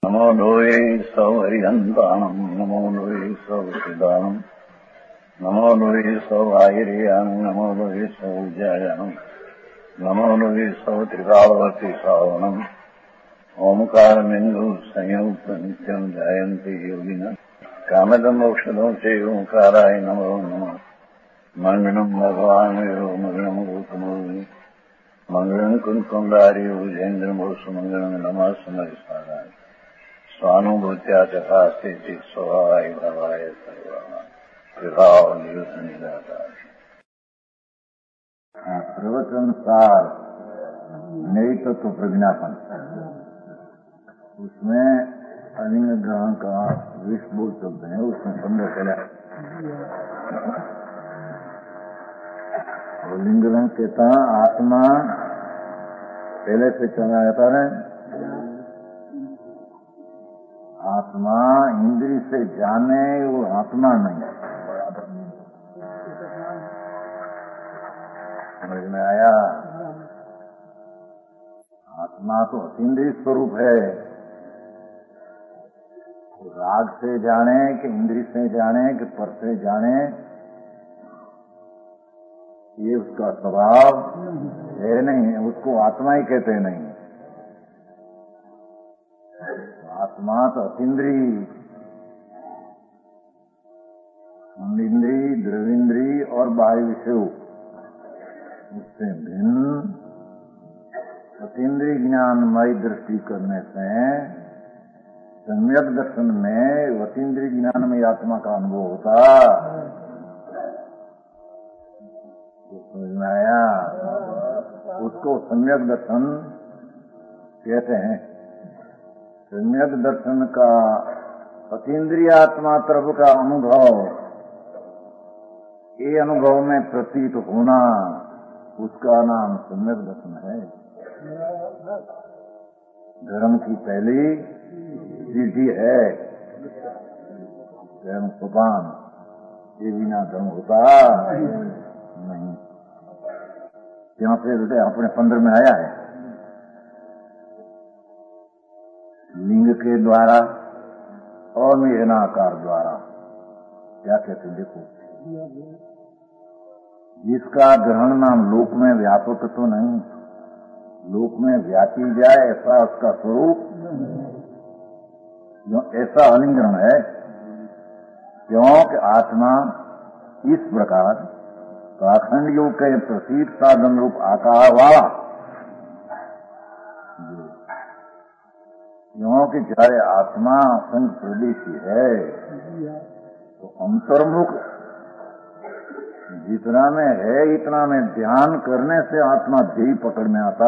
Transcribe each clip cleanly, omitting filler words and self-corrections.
नमो लोये सौहरिहन्ताणम् नमो लोये सौहृदानम् नमो लोये सौभागिर्यानम् नमो लोये सौजायानम् नमो लोये सौत्रिकावती सावनम् ओंकारमिन्दु संयुक्त नित्यम् जायन्ति योगिनः कामदम् मोक्षदम् च ओंकाराय नमो नमः मङ्गलम् भगवान् वीरो मङ्गलम् रूपमोहि मङ्गलम् कुन्कुण्डारि भुजेन्द्रमोसु मङ्गलम् नमः समरिसाराय स्वानुभूत्या तथा स्थिति स्वभावाय भवाय सर्वभाव प्रवचन सार नई तत्व प्रज्ञापन, उसमें अलिंग ग्रहण का 20 बोल चलते हैं। उसमें 15 चला लिंग ग्रहण कहता आत्मा पहले से चला जाता है। आत्मा इंद्री से जाने वो आत्मा नहीं। समझ में आया? आत्मा तो अतीन्द्रिय स्वरूप है। राग से जाने कि इंद्री से जाने कि पर से जाने, ये उसका स्वभाव है नहीं। उसको आत्मा ही कहते नहीं। आत्मा तो अतीन्द्री, इंद्री, द्रविंद्री और बाह्य विषय, उससे भिन्न अतीन्द्रिय ज्ञानमय दृष्टि करने से सम्यक दर्शन में अतीन्द्रिय ज्ञानमय आत्मा का अनुभव होता। समझ में आया? उसको सम्यक दर्शन कहते हैं। सम्यक दर्शन का अतीन्द्रिय आत्मा तरफ का अनुभव, ये अनुभव में प्रतीत होना, उसका नाम सम्यक दर्शन है। धर्म की पहली सीढ़ी है धर्म सोपान। ये बिना धर्म होता नहीं। यहाँ पे अपने 15 में आया है, लिंग के द्वारा और निजनाकार द्वारा। क्या कहते हैं? देखो, जिसका ग्रहण नाम लोक में व्यापक तो नहीं, लोक में व्यापी जाए ऐसा उसका स्वरूप, ऐसा अलिंगन है। क्योंकि आत्मा इस प्रकार पाखंड योग के प्रसिद्ध साधन रूप आकार वाला, क्योंकि चाहे आत्मा संग प्रदेशी है तो अंतर्मुख जितना में है इतना में ध्यान करने से आत्मा ध्येय पकड़ में आता।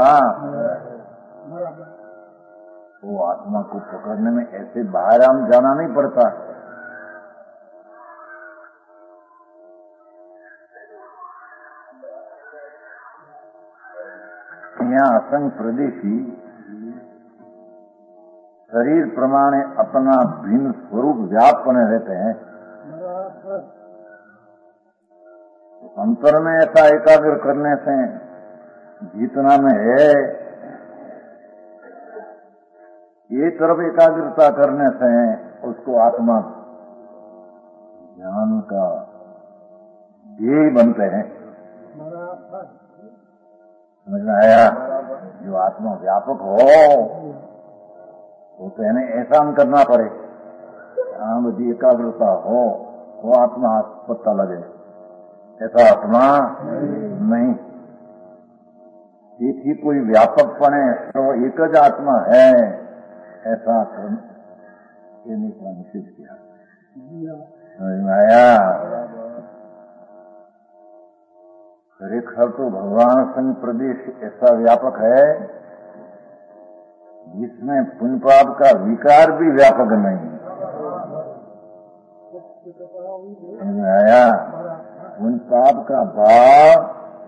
वो आत्मा को पकड़ने में ऐसे बाहर आम जाना नहीं पड़ता। यहाँ असंग प्रदेशी शरीर प्रमाणे अपना भिन्न स्वरूप व्यापन रहते हैं। अंतर में ऐसा एकाग्र करने से जितना में है, ये तरफ एकाग्रता करने से उसको आत्मा ज्ञान का ध्येय बनते हैं। समझ में आया? जो आत्मा व्यापक हो वो कहने ऐसा हम करना पड़े, बड़ी एकाग्रता हो वो आत्मा पता लगे, ऐसा आत्मा नहीं। एक ही कोई व्यापक पने तो एक ज आत्मा है, ऐसा ये निश्चित किया। समझ में आया? खरेखर तो भगवान संग प्रदेश ऐसा व्यापक है जिसमें पुण्य पाप का विकार भी व्यापक नहीं। समझ में आया? पुण्य पाप का भाव,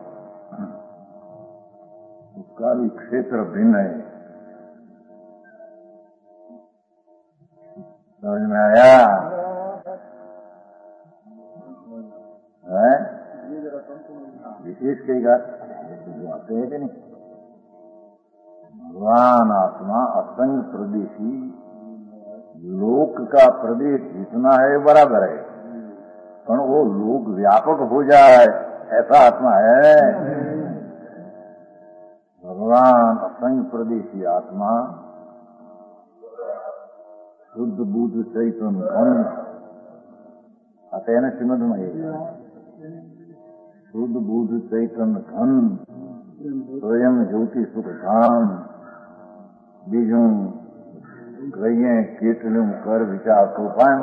उसका भी क्षेत्र भिन्न है। समझ में आया? विशेष कई आते हैं कि नहीं? भगवान आत्मा असंग प्रदेशी लोक का प्रदेश जितना है बराबर है, पर वो लोक व्यापक हो जाए ऐसा आत्मा है। भगवान असंग प्रदेशी आत्मा, शुद्ध बुद्ध चैतन्य घन, अतः श्रीमद में शुद्ध बुद्ध चैतन्य घन, स्वयं ज्योति सुख धाम, बीजों गये कीटलुम कर विचार सोपान।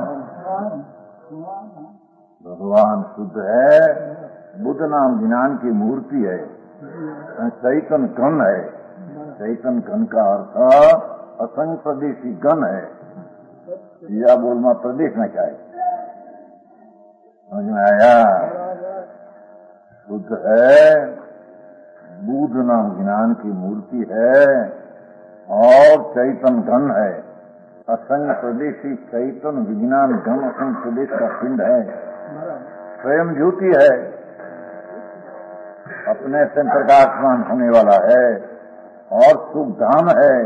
भगवान शुद्ध है, बुद्ध नाम ज्ञान की मूर्ति है, चैतन्य घन है। चैतन्य घन का अर्थ असंग प्रदेशी घन है। या बोलना प्रदेश में क्या है, समझ में आया? शुद्ध है, बुद्ध नाम ज्ञान की मूर्ति है और चैतन्य घन है। असंग प्रदेशी चैतन्य विज्ञान घन असंग प्रदेश का पिंड है, स्वयं ज्योति है, अपने से प्रकाशमान होने वाला है और सुख धाम है।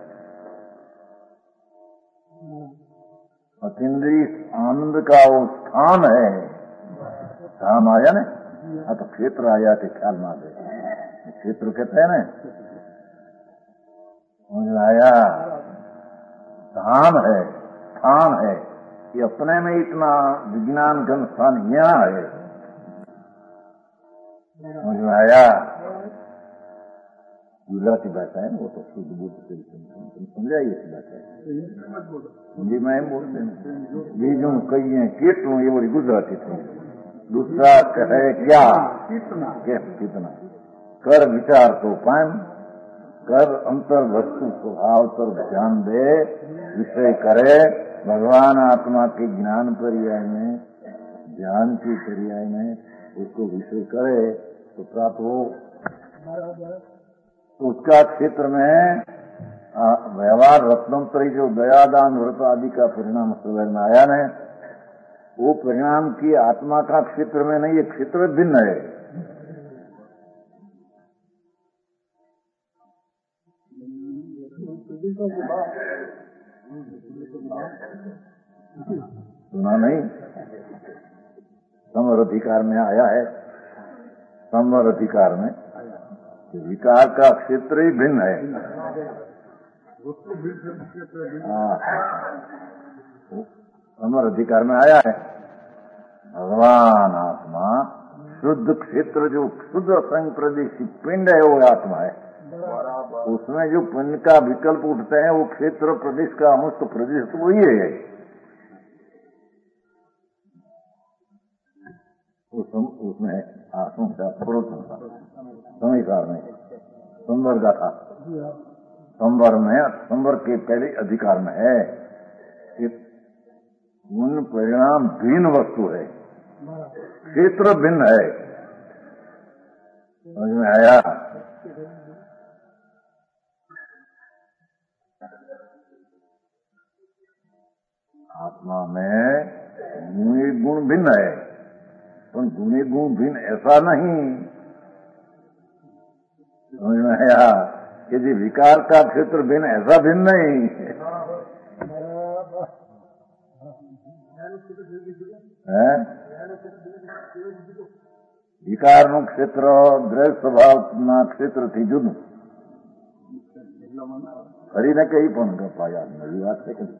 अतीन्द्रिय आनंद का वो स्थान है। धाम आया ना, तो क्षेत्र आया के ख्याल मार दे, क्षेत्र कहते हैं ना, समझ आया? धाम है, स्थान है, ये अपने में इतना विज्ञान घन स्थान यहाँ है। समझ में आया? गुजराती भाषा है ना, वो तो शुद्ध बुद्ध से समझाइए इस भाषा हिंदी में बोलते हैं। बीजों कई केटलू ये बड़ी गुजराती थी। दूसरा कहे क्या, कितना कर विचार तो पान, कर अंतर वस्तु स्वभाव पर ध्यान दे, विषय करे। भगवान आत्मा के ज्ञान पर्याय में, ज्ञान की पर्याय में उसको विषय करे तो प्राप्त हो। तो उसका क्षेत्र में व्यवहार रत्नोत्तरी जो दयादान व्रत आदि का परिणाम सवेर में आया है, वो परिणाम की आत्मा का क्षेत्र में नहीं, ये क्षेत्र भिन्न है। सुना नहीं? संवर अधिकार में आया है, संवर अधिकार में विकार का क्षेत्र ही भिन्न है। संवर अधिकार में आया है। भगवान आत्मा शुद्ध क्षेत्र, जो शुद्ध असंग प्रदेशी पिंड है वो आत्मा है। उसमें जो पिंड का विकल्प उठते हैं वो क्षेत्र प्रदेश का अंश, तो प्रदेश तो वही है। उसमें आत्मा का प्रोत्साहन समय में संवर का था, संवर में, संवर के पहले अधिकार में है। उन परिणाम भिन्न वस्तु है, क्षेत्र भिन्न है। समझ में आया? आत्मा में गुणी गुण भिन्न है, पर गुणी गुण भिन्न ऐसा नहीं। समझ में आया? यदि विकार का क्षेत्र भिन्न, ऐसा भिन्न नहीं है। विकार નું ક્ષેત્ર દ્રઢ સ્વભાવના ક્ષેત્રથી જુદું. કરીને કઈ પણ પાયા નવી વાત છે કે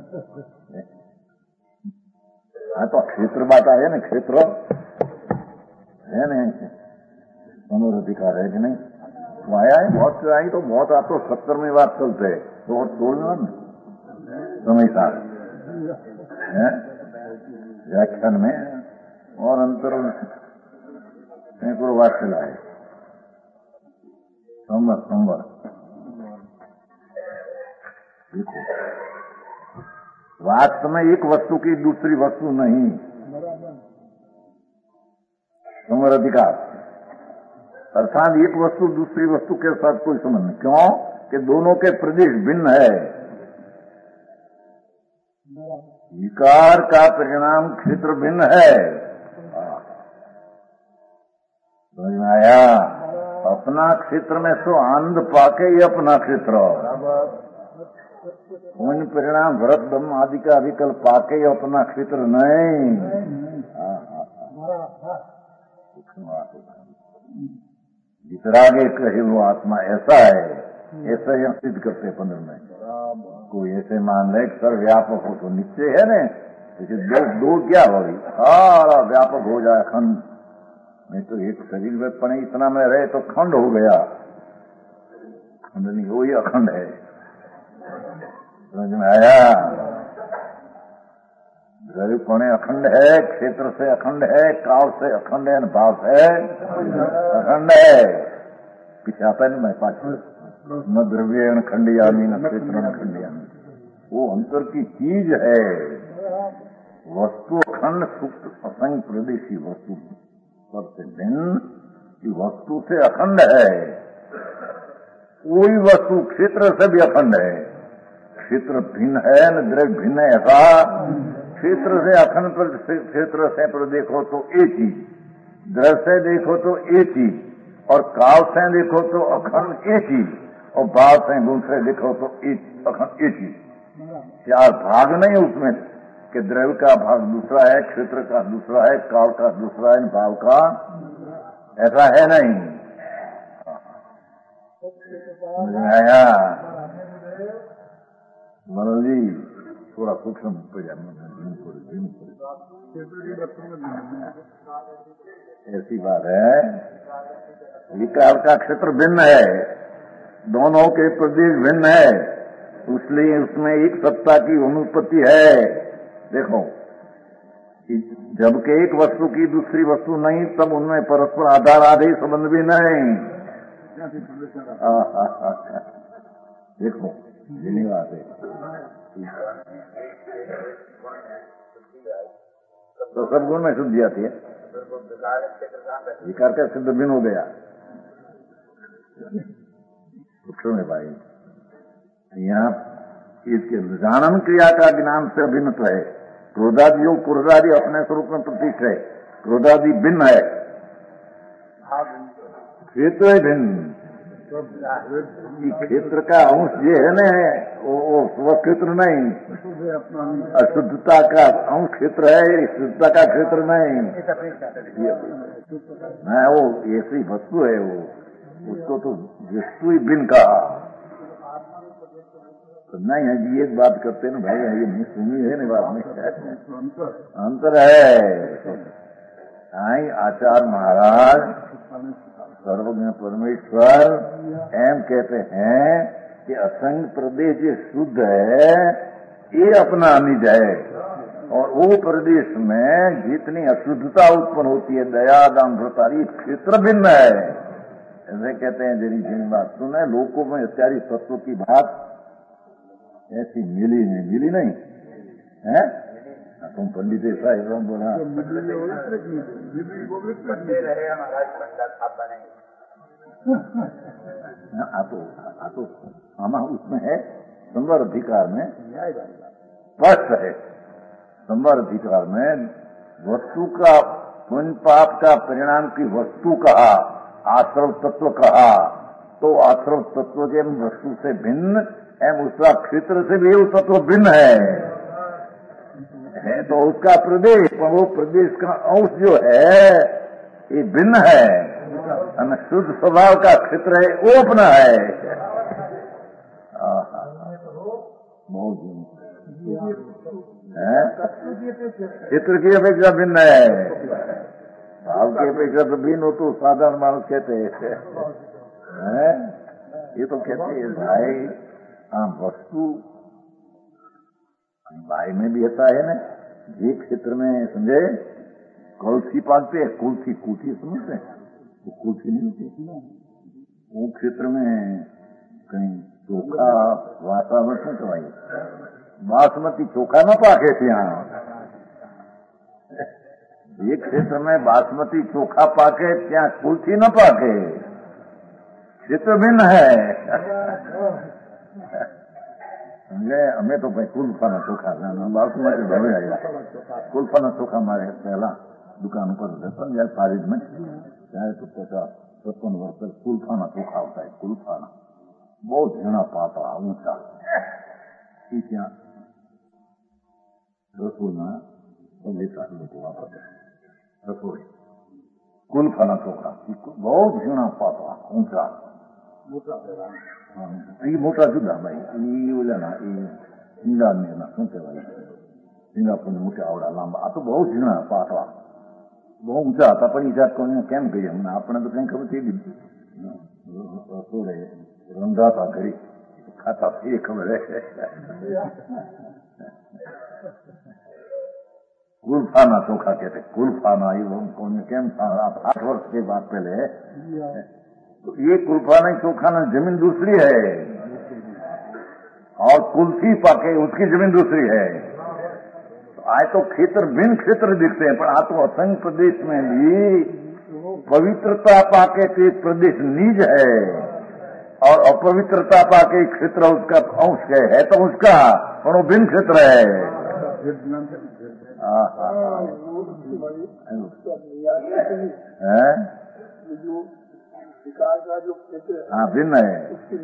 આ તો ક્ષેત્ર बात आए ना, क्षेत्र है नहीं, मनोर अधिकार है कि नहीं? वो आया है बहुत आई, तो बहुत आप तो 70 में बात चलते है, तो और तोड़ना ना समय साथ व्याख्यान में और अंतर सैकड़ों बात चलाए। संवर वास्तव में एक वस्तु की दूसरी वस्तु नहीं, संवर अधिकार अर्थात एक वस्तु दूसरी वस्तु के साथ कोई संबंध नहीं। क्यों कि दोनों के प्रदेश भिन्न है। विकार का परिणाम क्षेत्र भिन्न है। समझ में आया? अपना क्षेत्र में सो आनंद पाके ही अपना क्षेत्र, पुण्य परिणाम व्रत दम आदि का विकल्प पाके अपना क्षेत्र नहीं। वितरागे कहे वो आत्मा ऐसा है, ऐसा ही हम सिद्ध करते 15 में। कोई ऐसे मान ले सर्वव्यापक हो तो निश्चय है न, जैसे दो क्या हो रही, सारा व्यापक हो जाए खंड नहीं तो एक शरीर में पड़े इतना में रहे तो खंड हो गया, खंड नहीं हो, ये अखंड है। समझ में आया? द्रव्यपणे अखंड है, क्षेत्र से अखंड है, काल से अखंड है, भाव है अखंड है। पीछे आता है मैं पाठ न द्रव्य खंडियामी न क्षेत्र न खंडियामी, वो अंतर की चीज है। वस्तु अखंड सुप्त असंग प्रदेशी वस्तु सबसे भिन्न की वस्तु से अखंड है। कोई वस्तु क्षेत्र से भी अखंड है, क्षेत्र भिन्न है न द्रव्य भिन्न है ऐसा। क्षेत्र से अखंड पर क्षेत्र से पर देखो तो एक चीज, द्रव्य से देखो तो एक चीज, और काल से देखो तो अखंड एक चीज, और भाव से गुण से देखो तो एक अखंड एक चीज। चार भाग नहीं उसमें कि द्रव्य का भाग दूसरा है, क्षेत्र का दूसरा है, काल का दूसरा है, भाव का ऐसा है नहीं। आया मनोज जी थोड़ा सूक्ष्म ऐसी बात है। विकार का क्षेत्र भिन्न है, दोनों के प्रदेश भिन्न है, इसलिए उसमें एक सत्ता की अनुपत्ति है। देखो जबकि एक वस्तु की दूसरी वस्तु नहीं, तब उनमें परस्पर आधार आधे संबंध भी नहीं। देखो यही बात है। तो सब गुण में शुद्धि आती है, विकार का सिद्ध भिन्न हो गया। सूक्ष्म है भाई, यहाँ इसके जानन क्रिया का ज्ञान से अभिन्न है। क्रोधादि योग क्रोधादि अपने स्वरूप में प्रतीक है, क्रोधादि भिन्न है, क्षेत्र है भिन्न। क्षेत्र का अंश ये है न, वो स्वक्षेत्र नहीं, अशुद्धता का अंश क्षेत्र है, शुद्धता का क्षेत्र नहीं। वो ऐसी वस्तु है, वो उसको तो वस्तु ही भिन्न कहा। तो नहीं है जी, एक बात करते ना भाई, ये नहीं सुनी है ना बात में अंतर है। आई आचार्य महाराज सर्वज्ञ परमेश्वर एम कहते हैं कि असंग प्रदेश जो शुद्ध है ये अपना निज है, और वो प्रदेश में जितनी अशुद्धता उत्पन्न होती है, दया दान भ्रतारी क्षेत्र भिन्न है। ऐसे कहते हैं जरी जिन बात सुने, लोगों में इत्यादि तत्व की बात ऐसी मिली नहीं है। तुम पंडित ऐसा है बोला तो आमा उसमें है संवर अधिकार में स्पष्ट है। संवर अधिकार में वस्तु का पुण्य पाप का परिणाम की वस्तु कहा, आश्रव तत्व कहा, तो आश्रव तत्व के वस्तु से भिन्न एवं उसका क्षेत्र से भी वो तत्व भिन्न है तो उसका प्रदेश, वो प्रदेश का अंश जो है ये भिन्न है, शुद्ध स्वभाव का क्षेत्र है वो अपना है। क्षेत्र की अपेक्षा भिन्न है, भाव की अपेक्षा तो भिन्न हो तो साधारण मानस कहते हैं। ये तो कहते हैं भाई वस्तु भाई में भी ऐसा है ना, ये क्षेत्र में समझे कलसी पालते हैं, कुल्थी कुल्थी समझते हैं, तो कुल्थी नहीं होती, वो क्षेत्र में कहीं चोखा वातावरण तो भाई बासमती चोखा न पाके थे। यहाँ एक क्षेत्र में बासमती चोखा पाके, क्या कुल्थी न पाके, क्षेत्र भिन्न है। हमें तो भाई कुल्फाना चोखा बासमती भावे आया, कुल्फाना चोखा हमारे पहला दुकान पर समझा पारिज में चाहे तो 50-55 वर्ष तक कुल्फाना चोखा होता है। कुल्फाना बहुत झीना पाता ऊंचा, ત્યાં રસોઈમાં લેતા લોકો વાપરતા રસોઈ કુલફાના છોકરા બહુ ઝીણા પાતળા ઊંચા એ મોટા જુદા ભાઈ એ ઓલાના એ સિંગાપુરના શું કહેવાય સિંગાપુરને મોટા આવડા લાંબા આ તો બહુ ઝીણા પાતળા બહુ ઊંચા હતા પણ એ જાત કોઈને કેમ કહીએ અમને આપણે તો કઈ ખબર થઈ ગઈ રસોડે રંધાતા ઘડી खाता ये खबर है कुलफाना चोखा कहते कुलफाना केम 8 वर्ष के बाद पहले तो ये कुलफाना चोखा ना जमीन दूसरी है और कुल्फी पाके उसकी जमीन दूसरी है तो आज तो क्षेत्र भिन्न क्षेत्र दिखते हैं पर आ तो असंख्य प्रदेश में भी पवित्रता पाके तो एक प्रदेश निज है और अपवित्रता पाके क्षेत्र उसका अंश है तो उसका और वो भिन्न क्षेत्र है। हाँ भिन्न है।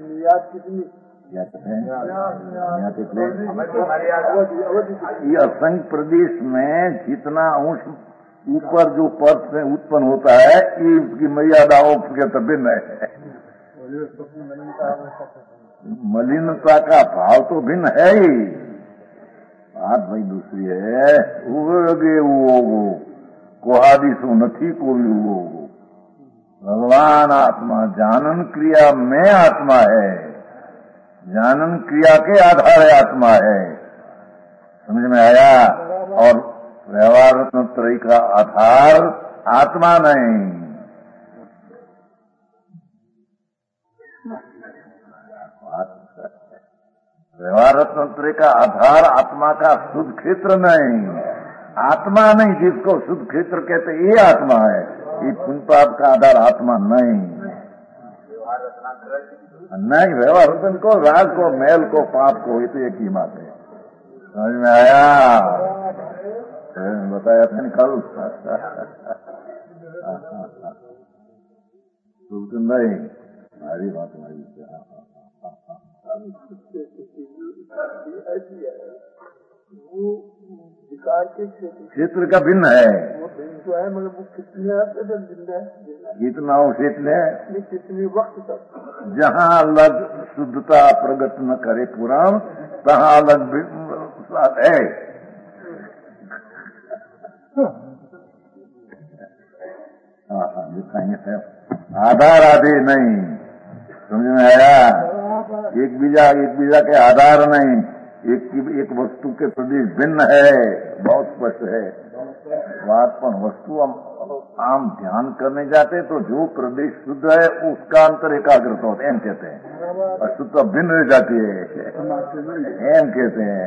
ये असंख्य प्रदेश में जितना अंश ऊपर जो पर्स में उत्पन्न होता है ये उसकी मर्यादाओं के तो भिन्न है। मलिनता का भाव तो भिन्न है ही बात भाई दूसरी है उगे वो कोहादिशो नथी कोई वो भगवान आत्मा जानन क्रिया में आत्मा है जानन क्रिया के आधार आत्मा है समझ में आया और व्यवहार रत्न त्रय का आधार आत्मा नहीं व्यवहार तंत्र का आधार आत्मा का शुद्ध क्षेत्र नहीं आत्मा नहीं जिसको शुद्ध क्षेत्र कहते ये आत्मा है ये पुण्य पाप का आधार आत्मा नहीं नहीं व्यवहार रतन को राग को मैल को पाप को ये तो एक ही बात है समझ में आया बताया था कल नहीं हमारी बात हमारी वो विकार के क्षेत्र का भिन्न है वो जो है मतलब वो कितने भिन्न है जितना वो क्षेत्र है कितने वक्त तक जहाँ अलग शुद्धता प्रगट न करे पुराण तहाँ अलग है दिखाएंगे आधार आदि नहीं समझ में आया एक बीजा के आधार नहीं एक वस्तु के प्रदेश भिन्न है बहुत स्पष्ट है बात पर वस्तु आम ध्यान करने जाते तो जो प्रदेश शुद्ध है उसका अंतर एकाग्रता होता है एम कहते हैं और शुद्ध तो भिन्न रह जाती है एम कहते हैं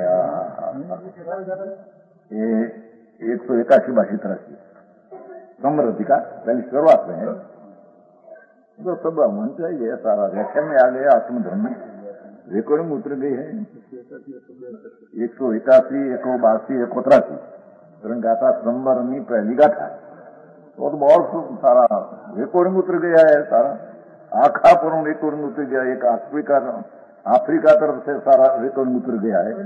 ये 181 भाषी तरह की समृद्धि का पहली शुरुआत में है तो सब मन चाहिए सारा व्याख्या में आ गया आत्मधर्म में रिकॉर्डिंग उतर गई है 181 182 183 गाथा संवरनी पहली गाथा तो बहुत सारा रिकॉर्डिंग उतर गया है सारा आखा पर रिकॉर्डिंग उतर गया एक अफ्रीका तरफ से सारा रिकॉर्डिंग उतर गया है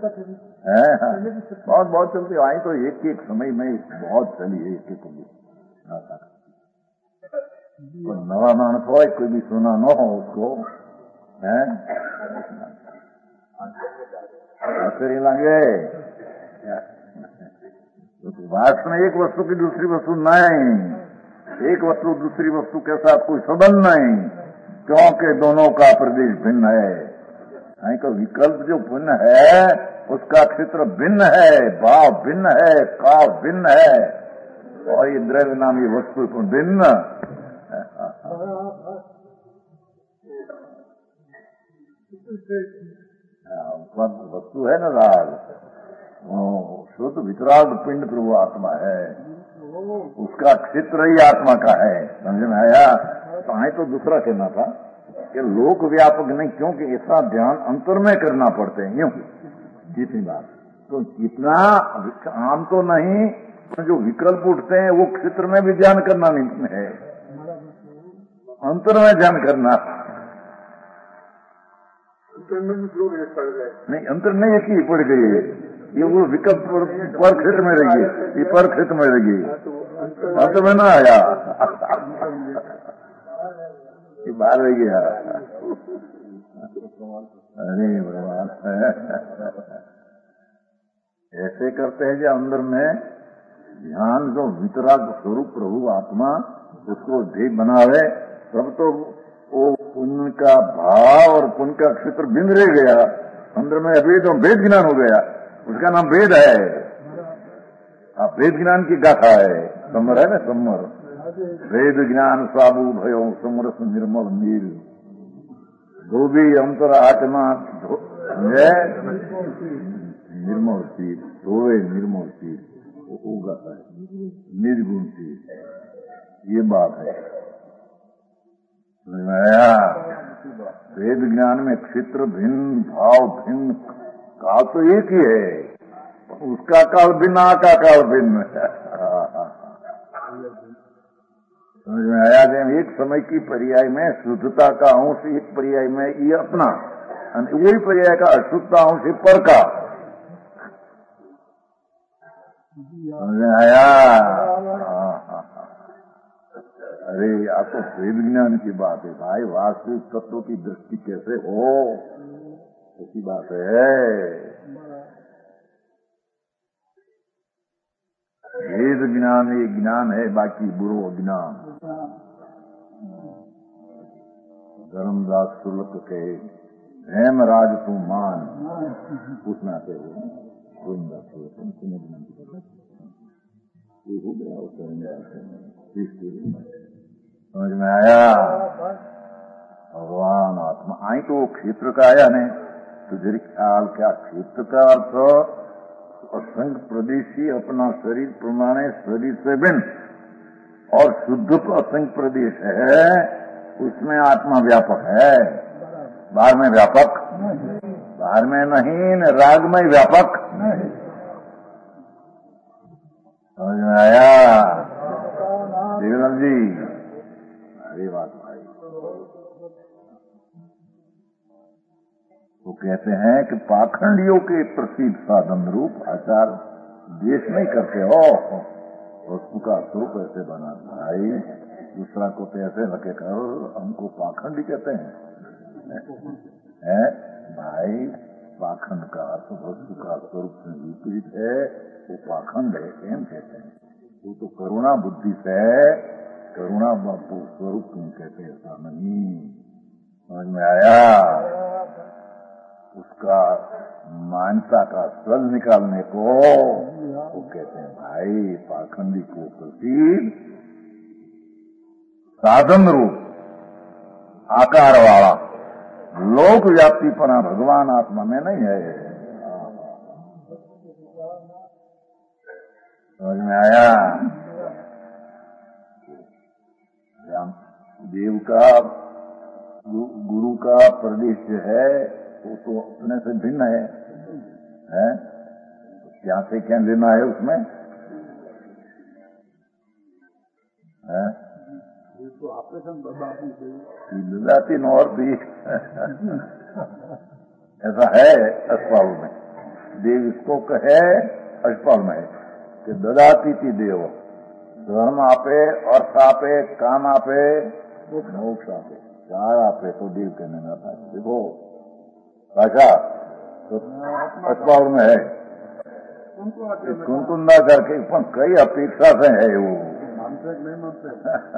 बहुत चलती आई तो एक समय में बहुत चली है एक नवा मानस हो कोई भी सुना न हो उसको आश्चर्य लगे वास्तव में एक वस्तु की दूसरी वस्तु नहीं एक वस्तु दूसरी वस्तु के साथ कोई संबंध नहीं क्योंकि दोनों का प्रदेश भिन्न है तो विकल्प जो भिन्न है उसका क्षेत्र भिन्न है भाव भिन्न है काव भिन्न है और ये द्रव्य नाम ये वस्तु भिन्न वस्तु है ना राग शुद्ध वितराग पिंड प्रभु आत्मा है उसका क्षेत्र ही आत्मा का है समझ में आया तो आए तो दूसरा कहना था कि लोक व्यापक नहीं क्योंकि ऐसा ध्यान अंतर में करना पड़ते हैं यूं जितनी बात तो जितना आम तो नहीं जो विकल्प उठते हैं वो क्षेत्र में भी ध्यान करना नहीं है अंतर में ध्यान करना अंतर में भी लोग एक पड़ गए। नहीं, अंतर नहीं, एक ही पड़ गई है। ये वो विकल्प पर क्षेत्र में रहेगी, ये पर क्षेत्र में रहेगी, अंतर में ना आया, ये बाहर रह गया। अरे भगवान, ऐसे करते हैं जो अंदर में ध्यान जो वितराग स्वरूप प्रभु आत्मा उसको ध्येय बनावे, तब तो वो पुण्य का भाव और पुण्य का क्षेत्र बिंद रह गया अंदर में। अभी तो भेद ज्ञान हो गया, उसका नाम वेद है। आप वेद ज्ञान की गाथा है, समर है ना, समर वेद ज्ञान स्वाभु भयो समरस निर्मल नील धोबी अंतर आत्मा निर्मल शील धोवे निर्मल शील, वो गाथा है निर्गुण शील। ये बात है, समझ में आया? वेद ज्ञान में क्षेत्र भिन्न, भाव भिन्न, काल तो एक ही है, उसका काल भिन्न, का काल भिन्न। समझ में आया? एक समय की पर्याय में शुद्धता का अंश एक पर्याय में ये अपना, वही पर्याय का अशुद्धता अंश है पर का। समझ में आया? अरे आप तो वेद ज्ञान की बात है भाई, वास्तविक तत्वों की दृष्टि कैसे हो, ऐसी बात है। वेद ज्ञान ये ज्ञान है, बाकी बुरो ज्ञान। धर्मदास शुल्क के हेमराज तू मान, पूछना चाहिए धर्मदास शुल्क हो गया। समझ में आया? भगवान आत्मा आई तो क्षेत्र का आया नहीं तो जरी ख्याल क्या, क्षेत्र का अर्थ असंग प्रदेशी अपना शरीर प्रमाणे शरीर से भिन्न, और शुद्ध तो असंग प्रदेश है, उसमें आत्मा व्यापक है। बाहर में व्यापक, बाहर में नहीं, राग में व्यापक। समझ में आया देवराम जी? अरे बात भाई, वो कहते हैं कि पाखंडियों के प्रसिद्ध साधन रूप आचार देश नहीं करते हो, वस्तु का स्वरूप ऐसे बना भाई, दूसरा को तो ऐसे रखे करो, हमको पाखंडी कहते हैं। भाई पाखंड का अर्थ वस्तु का स्वरूप से विपरीत है, वो पाखंड है, एम कहते हैं। वो तो करुणा बुद्धि से, करुणा स्वरूप तुम कहते हैं, ऐसा नहीं। समझ में आया? उसका मानता का स्वर निकालने को वो कहते हैं भाई पाखंडी को प्रति साधन रूप आकार वाला लोक व्याप्तिपना भगवान आत्मा में नहीं है। समझ में आया? देव का गुरु का प्रदेश है, वो तो अपने से भिन्न है? क्या से क्या लेना है उसमें? है? तो ऑपरेशन जाती और भी ऐसा है अस्पताल में, देव इसको कहे अस्पताल में कि ददाती थी देव, धर्म आपे, अर्थ आपे, काम आपे, मोक्ष आपे, चार आपे तो देव कहने में आता है। देखो भाषा तो अस्पताल में है, कुंकुंदा करके कई अपेक्षा से है वो, नहीं मानते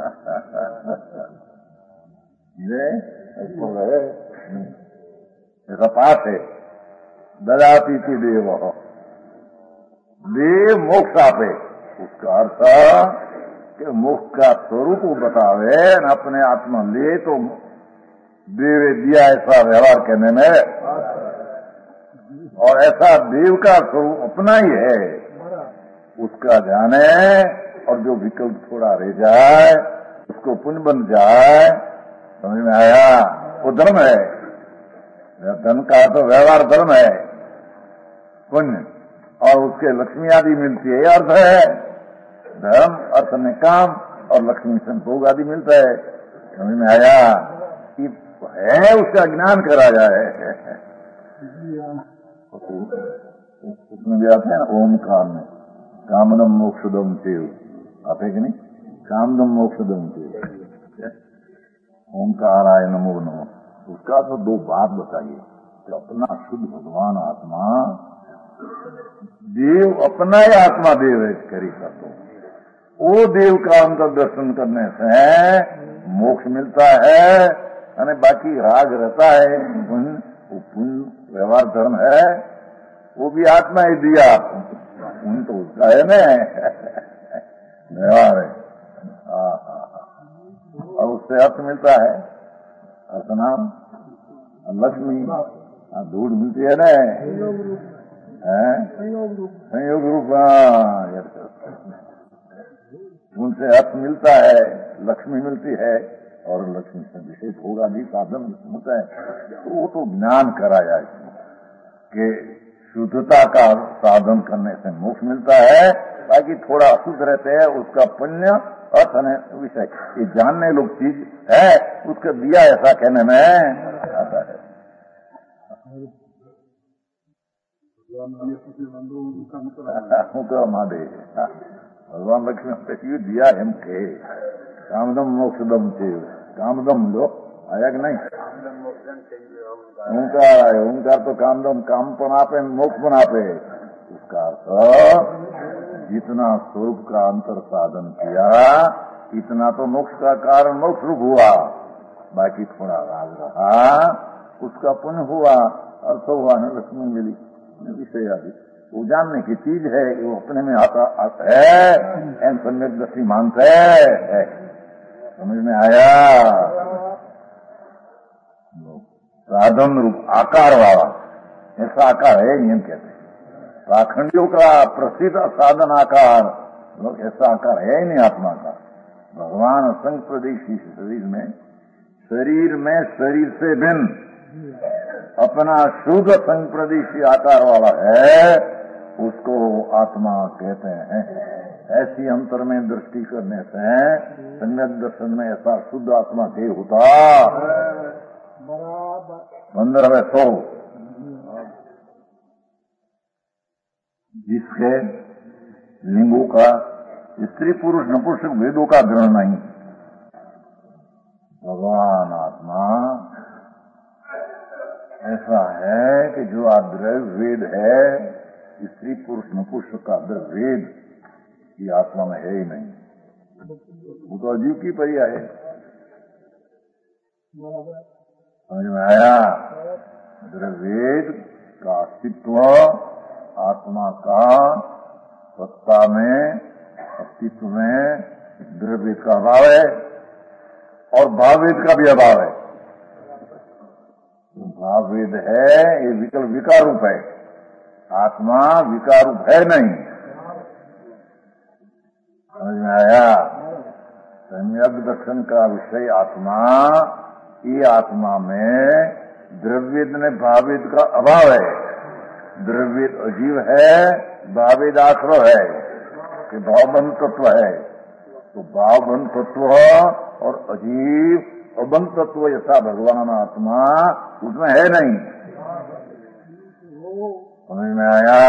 है ऐसा पाठ है। ददाती थी देव, देव मोक्ष आपे, उसका अर्थ कि मोक्ष का स्वरूप बतावे न अपने आत्मा ले तो देवे दिया, ऐसा व्यवहार करने में, और ऐसा देव का स्वरूप अपना ही है, उसका ध्यान है। और जो विकल्प थोड़ा रह जाए उसको पुण्य बन जाए। समझ में आया? वो धर्म है, धन का तो व्यवहार धर्म है, पुण्य, और उसके लक्ष्मी आदि मिलती है, अर्थ है। धर्म अर्थ में काम और लक्ष्मी संभोग आदि मिलता है। समझ में आया? है उसका ज्ञान कराया है। उसमें भी आता है ना ओमकार में, कामदम मोक्षदम चेव, आते कि नहीं, कामदम मोक्षदम चेव, ओमकार आय नमो नमो। उसका तो दो बात बताइए कि अपना शुद्ध भगवान आत्मा देव, अपना ही आत्मा देव है करेगा तो वो देव का अंतर दर्शन करने से मोक्ष मिलता है। यानी बाकी राग रहता है, पुण्य व्यवहार धर्म है, वो भी आत्मा ही दिया, उन तो उसका है न व्यवहार है। और उससे अर्थ मिलता है, अर्थ नाम लक्ष्मी, दूध मिलती है न, संयोग रूप, उनसे अर्थ मिलता है, लक्ष्मी मिलती है, और लक्ष्मी से विशेष होगा भी साधन होता है। तो वो तो ज्ञान कराया इसमें कि शुद्धता का साधन करने से मोक्ष मिलता है, बाकी थोड़ा अशुद्ध रहते हैं उसका पुण्य अर्थ विषय ये जानने लोग चीज है, उसका दिया ऐसा कहने में आता है। भगवान लक्ष्मी पे दिया एम के कामदम मोक्षदम चेव, कामदम लो आया कि नहीं, ओंकार आए, ओंकार तो कामदम काम बनापे मोक्ष बनापे। उसका अर्थ जितना स्वरूप का अंतर साधन किया इतना तो मोक्ष का कारण मोक्ष रूप हुआ, बाकी थोड़ा राग रहा उसका पुण्य हुआ, अर्थ हुआ न लक्ष्मी मिली विषय आदि। वो जानने की चीज है, वो अपने में आता है, एन सम्यक दृष्टि मानते है। समझ में आया? साधन रूप आकार वाला ऐसा आकार है नियम कहते हैं। पाखंडियों का प्रसिद्ध साधन आकार लोग ऐसा आकार है ही नहीं आत्मा का। भगवान असंग प्रदेशी शरीर में शरीर से भिन्न अपना शुद्ध संग प्रदेशी आकार वाला है, उसको आत्मा कहते हैं। ऐसी अंतर में दृष्टि करने से संगत दर्शन में ऐसा शुद्ध आत्मा के होता। 15वें सौ जिसके लिंगों का स्त्री पुरुष नपुंसक वेदों का ग्रहण नहीं, भगवान आत्मा ऐसा है कि जो द्रव्य वेद है, स्त्री पुरुष नपुंसक का द्रव्य वेद की आत्मा में है ही नहीं, वो तो अजीब की परिया है। समझ में आया? द्रव्यवेद का अस्तित्व आत्मा का सत्ता में अस्तित्व में द्रव्यवेद का अभाव है और भाववेद का भी अभाव है। भाववेद है ये विकार रूप है, आत्मा विकार रूप है नहीं। समझ में आया? सम्यक दर्शन का विषय आत्मा, ये आत्मा में द्रव्यवेद ने भाववेद का अभाव है। द्रव्यवेद अजीव है, भाववेद आश्रय है कि भावबंध तत्व है। तो भावबंध तत्व और अजीव अबंध तत्व ऐसा भगवान आत्मा उसमें है नहीं। समझ में आया?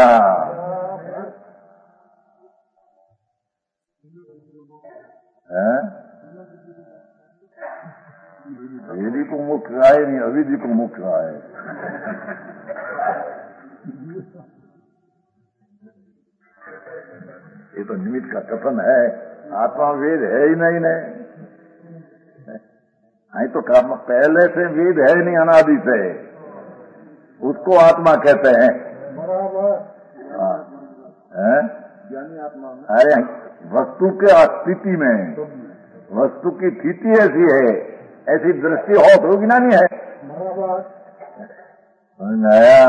है? वेदी को मुख आए नहीं, अविधि को मुख आए। ये तो निमित्त का कथन है, आत्मा वेद है ही नहीं ने। तो काम पहले से वेद है नहीं, अनादि से, उसको आत्मा कहते हैं। ज्ञानी आत्मा में अरे वस्तु के स्थिति में, वस्तु की स्थिति ऐसी है, ऐसी दृष्टि हो तो ज्ञानी है। समझ में आया?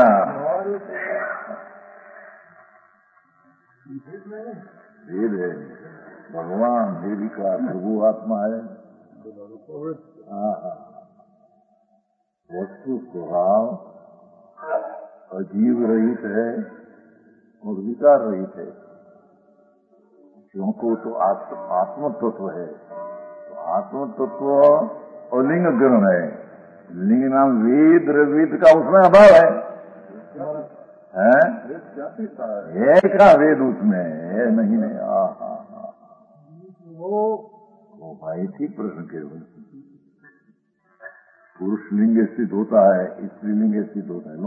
वेद है भगवान, देवी का प्रभु आत्मा है। वस्तु स्वभाव अजीव रहित है और विकार रहित है, क्योंकि तो आत्म तत्व है। तो आत्म तत्व अलिंग गण है, लिंग नाम वेद, वेद का उसमें अभाव है, एक का वेद उसमें नहीं नहीं। वो भाई ठीक प्रश्न के पुरुष लिंग स्थित होता है, स्त्रीलिंग स्थित होता है, लो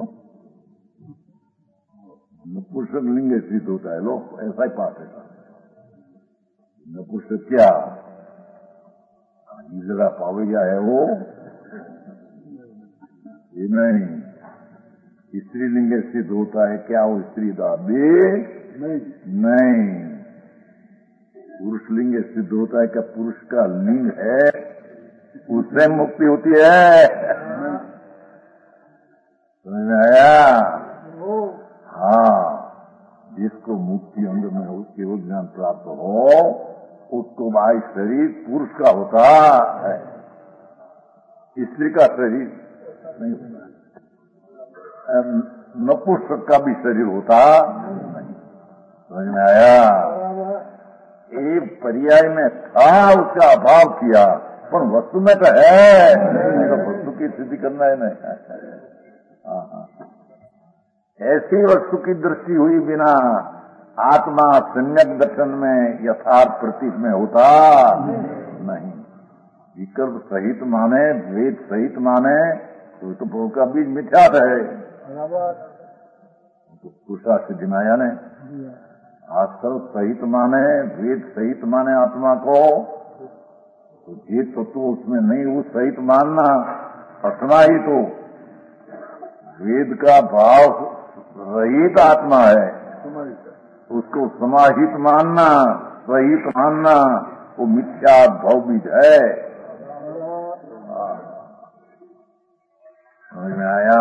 नपुंसक लिंग स्थित होता है, लो ऐसा ही पाठ है। नपुंसक क्या जरा पावेजा है वो ये नहीं, स्त्रीलिंग स्थित होता है क्या वो स्त्री का बे नहीं, पुरुष लिंग स्थित होता है क्या पुरुष का लिंग है उससे मुक्ति होती है। समझ में आया? हाँ, जिसको मुक्ति अंदर में हो केवल ज्ञान प्राप्त हो उसको बाह्य शरीर पुरुष का होता है, स्त्री का शरीर नहीं होता, नपुंसक का भी शरीर होता नहीं। समझ में आया? एक पर्याय में था उसका अभाव किया पर वस्तु में तो है, वस्तु की स्थिति करना है नहीं। ऐसी वस्तु की दृष्टि हुई बिना आत्मा सम्यक दर्शन में यथार्थ प्रतीत में होता नहीं। विकल्प सहित माने, द्वैत सहित माने तो भोग का बीज मिथ्या है। तो कुशा सिद्धिनाया ने आस्त्र सहित माने, द्वैत सहित माने आत्मा को, तो ये तत्व उसमें नहीं वो सहित मानना अपना ही तो वेद का भाव रहित आत्मा है, उसको समाहित मानना, सहित मानना वो मिथ्या भाव बीज है। समझ में आया?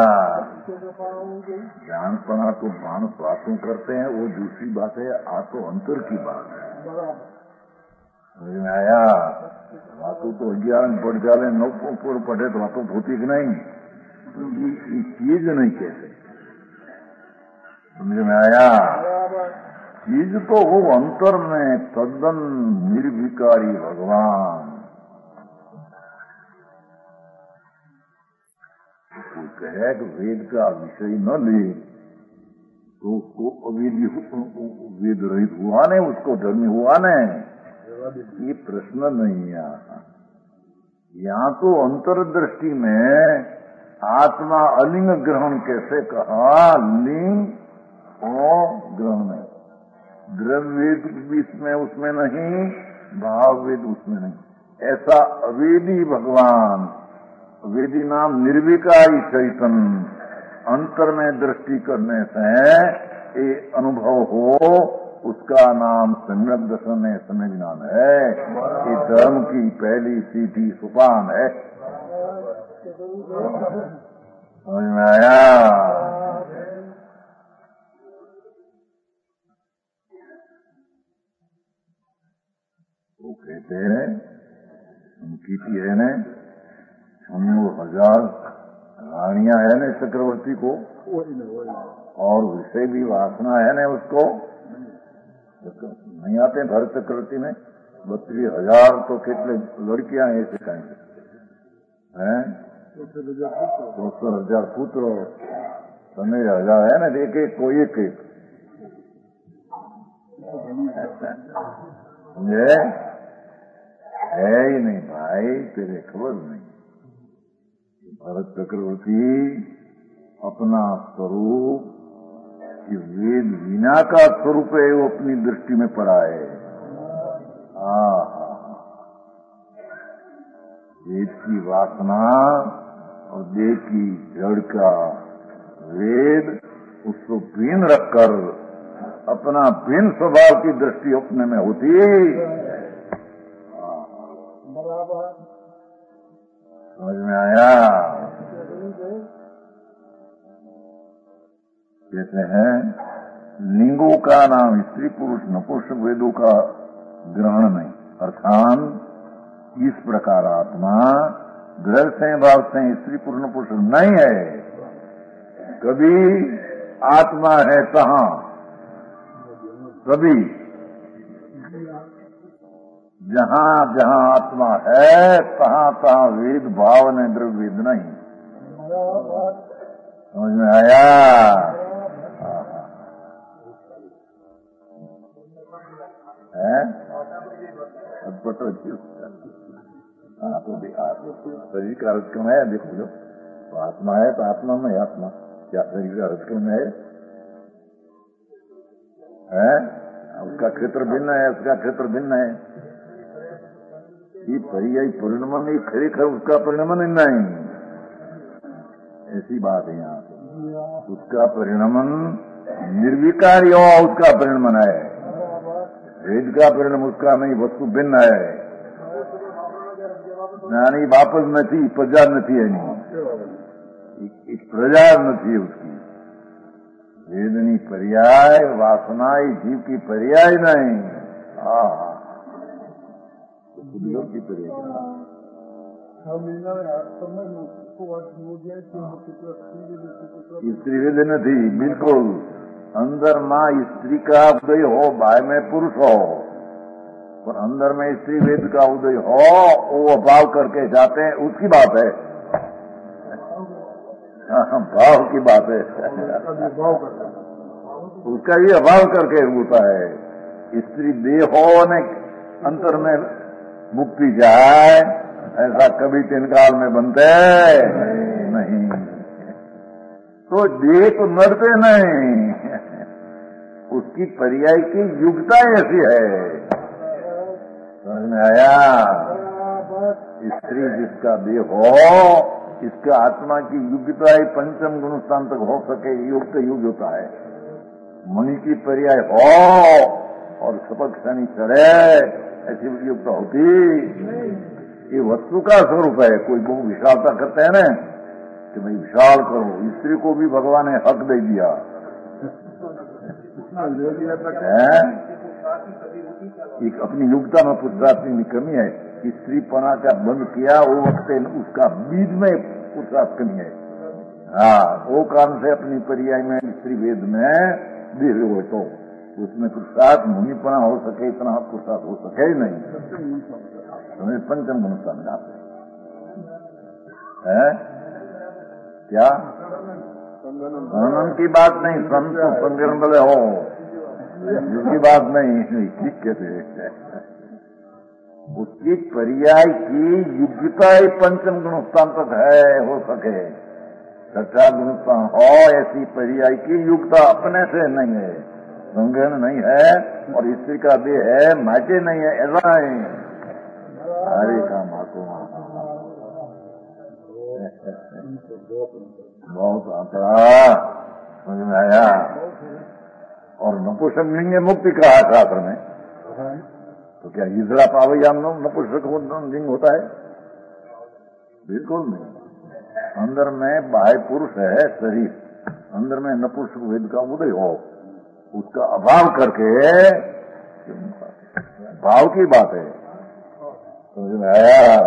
ज्ञानपना तो मानस बातों करते हैं वो दूसरी बात है, आतो अंतर की बात है। समझ में आया? बातों तो 11 में पढ़ जाले, 9 पढ़े तो बातों होती कि नहीं, ये चीज नहीं कहते। समझ में आया? चीज तो वो अंतर में तद्दन निर्विकारी भगवान। वो कहे कि वेद का विषय न ले तो उसको वेद रहित हुआ नहीं, उसको धर्मी हुआ नहीं, ये प्रश्न नहीं है। यहाँ तो अंतर्दृष्टि में आत्मा अलिंग ग्रहण कैसे कहा, लिंग और ग्रहण में, द्रव्यवेद भी इसमें उसमें नहीं, भाववेद उसमें नहीं, ऐसा अवेदी भगवान, वेदी नाम निर्विकारी चैतन्य, अंतर में दृष्टि करने से ये अनुभव हो उसका नाम सम्यक दर्शन है, समय ज्ञान है। ये धर्म की पहली सीधी सोपान है। समझ में आया? वो कहते हैं उनकी है ने 96,000 रानियां है ने चक्रवर्ती को, और विषय भी वासना है ने उसको, नहीं आते भरत चक्रवर्ती में 32,000 तो कितने लड़कियां हैं ऐसे कहेंगे हैं, 200,000 पुत्र, 15,000 है ना, एक एक को एक एक, समझे? है ही नहीं भाई, तेरे खबर नहीं। भरत चक्रवर्ती अपना स्वरूप कि वेद वीणा का स्वरूप है वो अपनी दृष्टि में पड़ा है। वेद की वासना और देह की जड़ का वेद उसको भिन्न रखकर अपना भिन्न स्वभाव की दृष्टि अपने में होती है। समझ में आया? कहते हैं लिंगों का नाम स्त्री पुरुष नपुंसक वेदों का ग्रहण नहीं, अर्थात इस प्रकार आत्मा ग्रह से भाव से स्त्री पुरुष नपुंसक नहीं है। कभी आत्मा है कहाँ, कभी जहाँ जहाँ आत्मा है तहाँ तहाँ वेद भाव ने द्रव्य वेद नहीं। समझ में आया? है अटपटो शरीर का रजकम है। देखो जो तो आत्मा है तो आत्मा में आत्मा क्या शरीर का रजकम है? उसका क्षेत्र भिन्न है, उसका क्षेत्र भिन्न है। ये पर्यायी परिणमन ये खरेखर उसका परिणमन नहीं, ऐसी बात है यहाँ पे। उसका परिणमन निर्विकारी हो, उसका परिणमन है। वेद का परिणाम उसका नहीं, वस्तु भिन्न है। ज्ञानी वापस नहीं, प्रजा नहीं है, नहीं प्रजा नहीं उसकी। वेदनी पर्याय, वासना जीव की पर्याय नहीं, बुद्धियों की पर्याय। स्त्री वेद नहीं, बिल्कुल। अंदर माँ स्त्री का उदय हो, बाहर में पुरुष हो, पर अंदर में स्त्री वेद का उदय हो, वो अभाव करके जाते हैं, उसकी बात है। भाव की बात है, उसका भी अभाव करके होता है। स्त्री देह हो ने अंतर में मुक्ति जाए, ऐसा कभी तीन काल में बनते नहीं। तो देह तो मरते नहीं, उसकी पर्याय की युक्ता ऐसी है। समझ में आया? स्त्री जिसका देह हो, इसका आत्मा की युक्ता ही पंचम गुण स्थान तक हो सके, युक्त युग होता है। मणि की पर्याय हो और सपक शनि चढ़े, ऐसी युक्ता होती। ये वस्तु का स्वरूप है। कोई बहु विशालता करते हैं ना कि भाई विशाल करो, स्त्री को भी भगवान ने हक दे दिया है। एक अपनी योग्यता में पुरुषार्थ की कमी है। स्त्री पना का बंद किया वो वक्त उसका बीज में पुरुषार्थ कमी है। वो कारण से अपनी पर्याय में स्त्री वेद में दे हो, तो उसमें पुरुषार्थ मुनिपना हो सके, इतना पुरुषार्थ हो सके ही नहीं। पंचम गुणता में जाते हैं। क्या की बात नहीं, संत संगरण बले हो, उसकी बात नहीं। ठीक कहते उसकी पर्याय की योग्यता ही पंचम गुणस्थान तक है, हो सके। छठा गुणस्थान हो, ऐसी पर्याय की योग्यता अपने से नहीं है, संगरण नहीं है, और स्त्री का देह है, माचे नहीं है, ऐसा है। हरे का माको बहुत आता, समझ में आया? और नपुंसक लिंग मुक्ति कहा शास्त्र में, तो क्या ईजड़ा पावयाम नपुंसक लिंग होता है? बिल्कुल नहीं। अंदर में बाह्य पुरुष है शरीर, अंदर में नपुंसक वेद का उदय हो, उसका अभाव करके भाव की बात है। समझ में आया?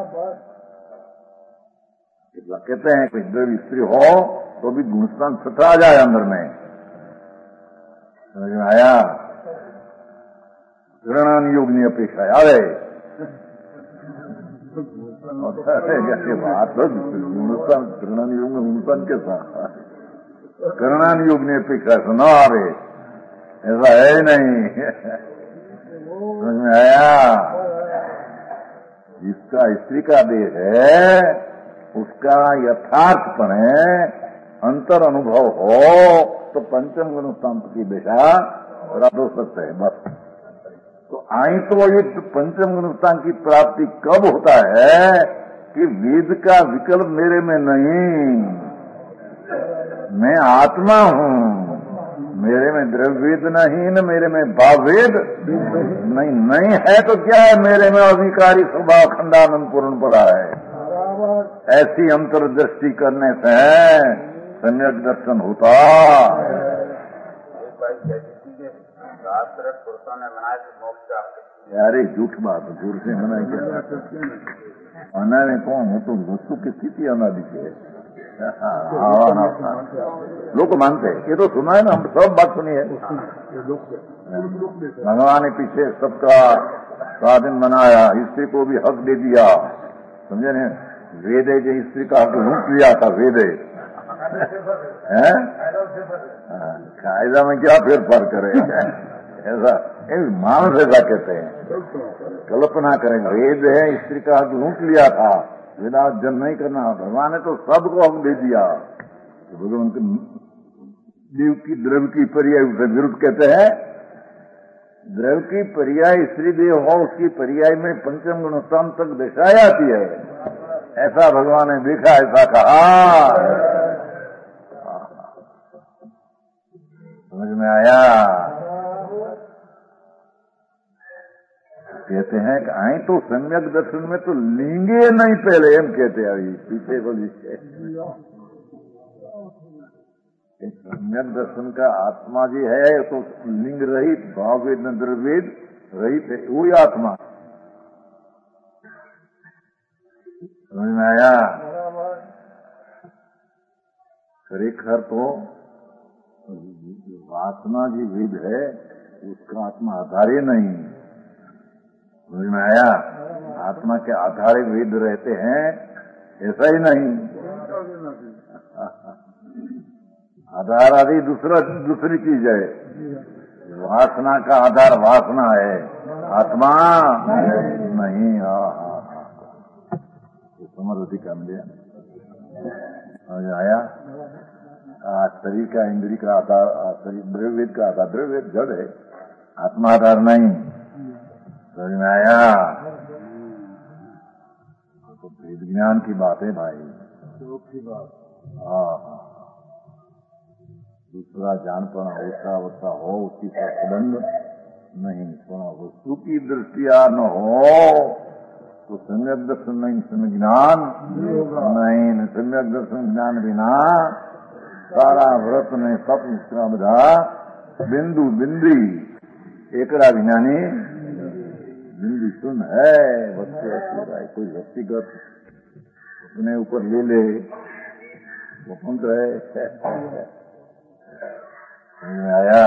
कहते हैं कि जब स्त्री हो तो भी गुणस्थान छठा आ जाए अंदर में। समझ में आया? ग्रहणान योग नहीं अपेक्षा आवे बात गुणस्थान ग्रहणान योग में गुणस्थान के साथ ग्रहणान योग नहीं अपेक्षा से न आवे, ऐसा है ही नहीं। समझ में आया? जिसका स्त्री का देह है उसका यथार्थपण अंतर अनुभव हो तो पंचम गुणस्थान की दिशा प्राप्त हो सकता है। बस तो आई तो ये पंचम गुणस्थान की प्राप्ति कब होता है कि वेद का विकल्प मेरे में नहीं, मैं आत्मा हूँ, मेरे में द्रव्यवेद नहीं न मेरे में भाववेद नहीं है। तो क्या है? मेरे में अविकारी स्वभाव खंडानंद पूर्ण पड़ा है। ऐसी अंतर्दृष्टि करने से सम्यक दर्शन होता। पुरुषों ने मनाया तो मोक्ष। यारे झूठ बात, पुरुष से मनाई क्या? अनाने कौन हो? तो वस्तु की स्थिति अनादि है। लोग मानते हैं, ये तो सुना है ना, हम सब बात सुनी है। भगवान ने पीछे सबका स्वाधीन बनाया, स्त्री को भी हक दे दिया, समझे नहीं? वेदे जो स्त्री का हक लूट लिया था वेदे है, कायदा में क्या फेरफार करे ऐसा मानस ऐसा कहते हैं, कल्पना करें वेद है स्त्री का हक लूट लिया था, विदाउट जन्म नहीं करना, भगवान ने तो सबको हक दे दिया। तो भगवान के जीव की द्रव्य की पर्याय उसे विरुद्ध कहते हैं, द्रव्य की पर्याय स्त्री देव हो उसकी पर्याय में पंचम गुण स्तंभ तक दर्शाई जाती है, ऐसा भगवान ने देखा, ऐसा कहा। समझ में आया? कहते हैं कि आई तो सम्यक दर्शन में तो लिंगे नहीं पहले, हम कहते हैं अभी पीछे बोली सम्यक दर्शन का आत्मा जी है तो लिंग रहित भाव वेद द्रव्यवेद रहित है, वही आत्मा। समझ में आया? खरेखर तो वासना जी वेद है उसका आत्मा आधार ही नहीं। समझ में आया? आत्मा के आधार वेद रहते हैं ऐसा ही नहीं, आधार आदि दूसरी चीज है, वासना का आधार वासना है, आत्मा नहीं। समझ काम लिया, समझ आया? शरीर का इंद्रिय का आधार शरीर, द्रव्यवेद का आधार द्रव्यवेद जड़ है, आत्मा आधार नहीं। समझ में आया? तो वेद ज्ञान की बात है भाई, हाँ। दूसरा जान पड़ा होता होता हो उसकी संबंध नहीं, वस्तु की दृष्टिया न हो तो सम्यक दर्शन नहीं, सम्यक ज्ञान नहीं, सम्यक दर्शन ज्ञान बिना सारा व्रत ने सब उसका बधा बिंदु बिंदी एकड़ा विज्ञानी बिंदु सुन है। वस्तु कोई व्यक्तिगत अपने ऊपर ले ले वो पंत है। आया?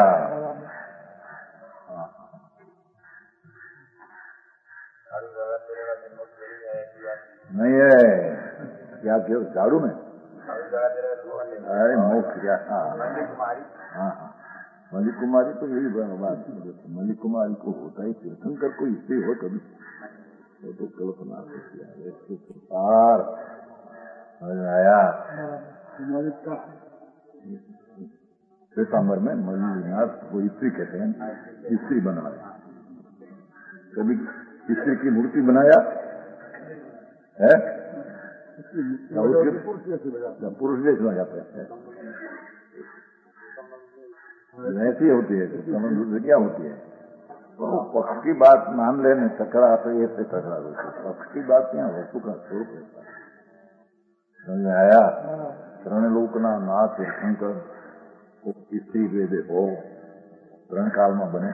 नहीं है क्या क्यों झाड़ू में? अरे मोक्ष क्या? हाँ हाँ, मलिक कुमारी तो यही बात, मलिक कुमारी को होता ही तीर्थंकर को इससे हो कभी, वो तो कल्पना इसके प्रसार। आया? श्वेतांबर में मल्लिनाथ वो स्त्री कहते हैं, स्त्री बनाया, कभी स्त्री की मूर्ति बनाया है, पुरुष जैसे लगाते हैं, ऐसी होती है। समझ क्या होती है? तो पक्ष की बात मान लेने टकरा तो ये से टकरा देते, पक्ष की बात यहाँ वस्तु का स्वरूप रहता है। समझ में आया? शरण लोकना नाथ शंकर स्त्री वेद हो शरण काल में बने,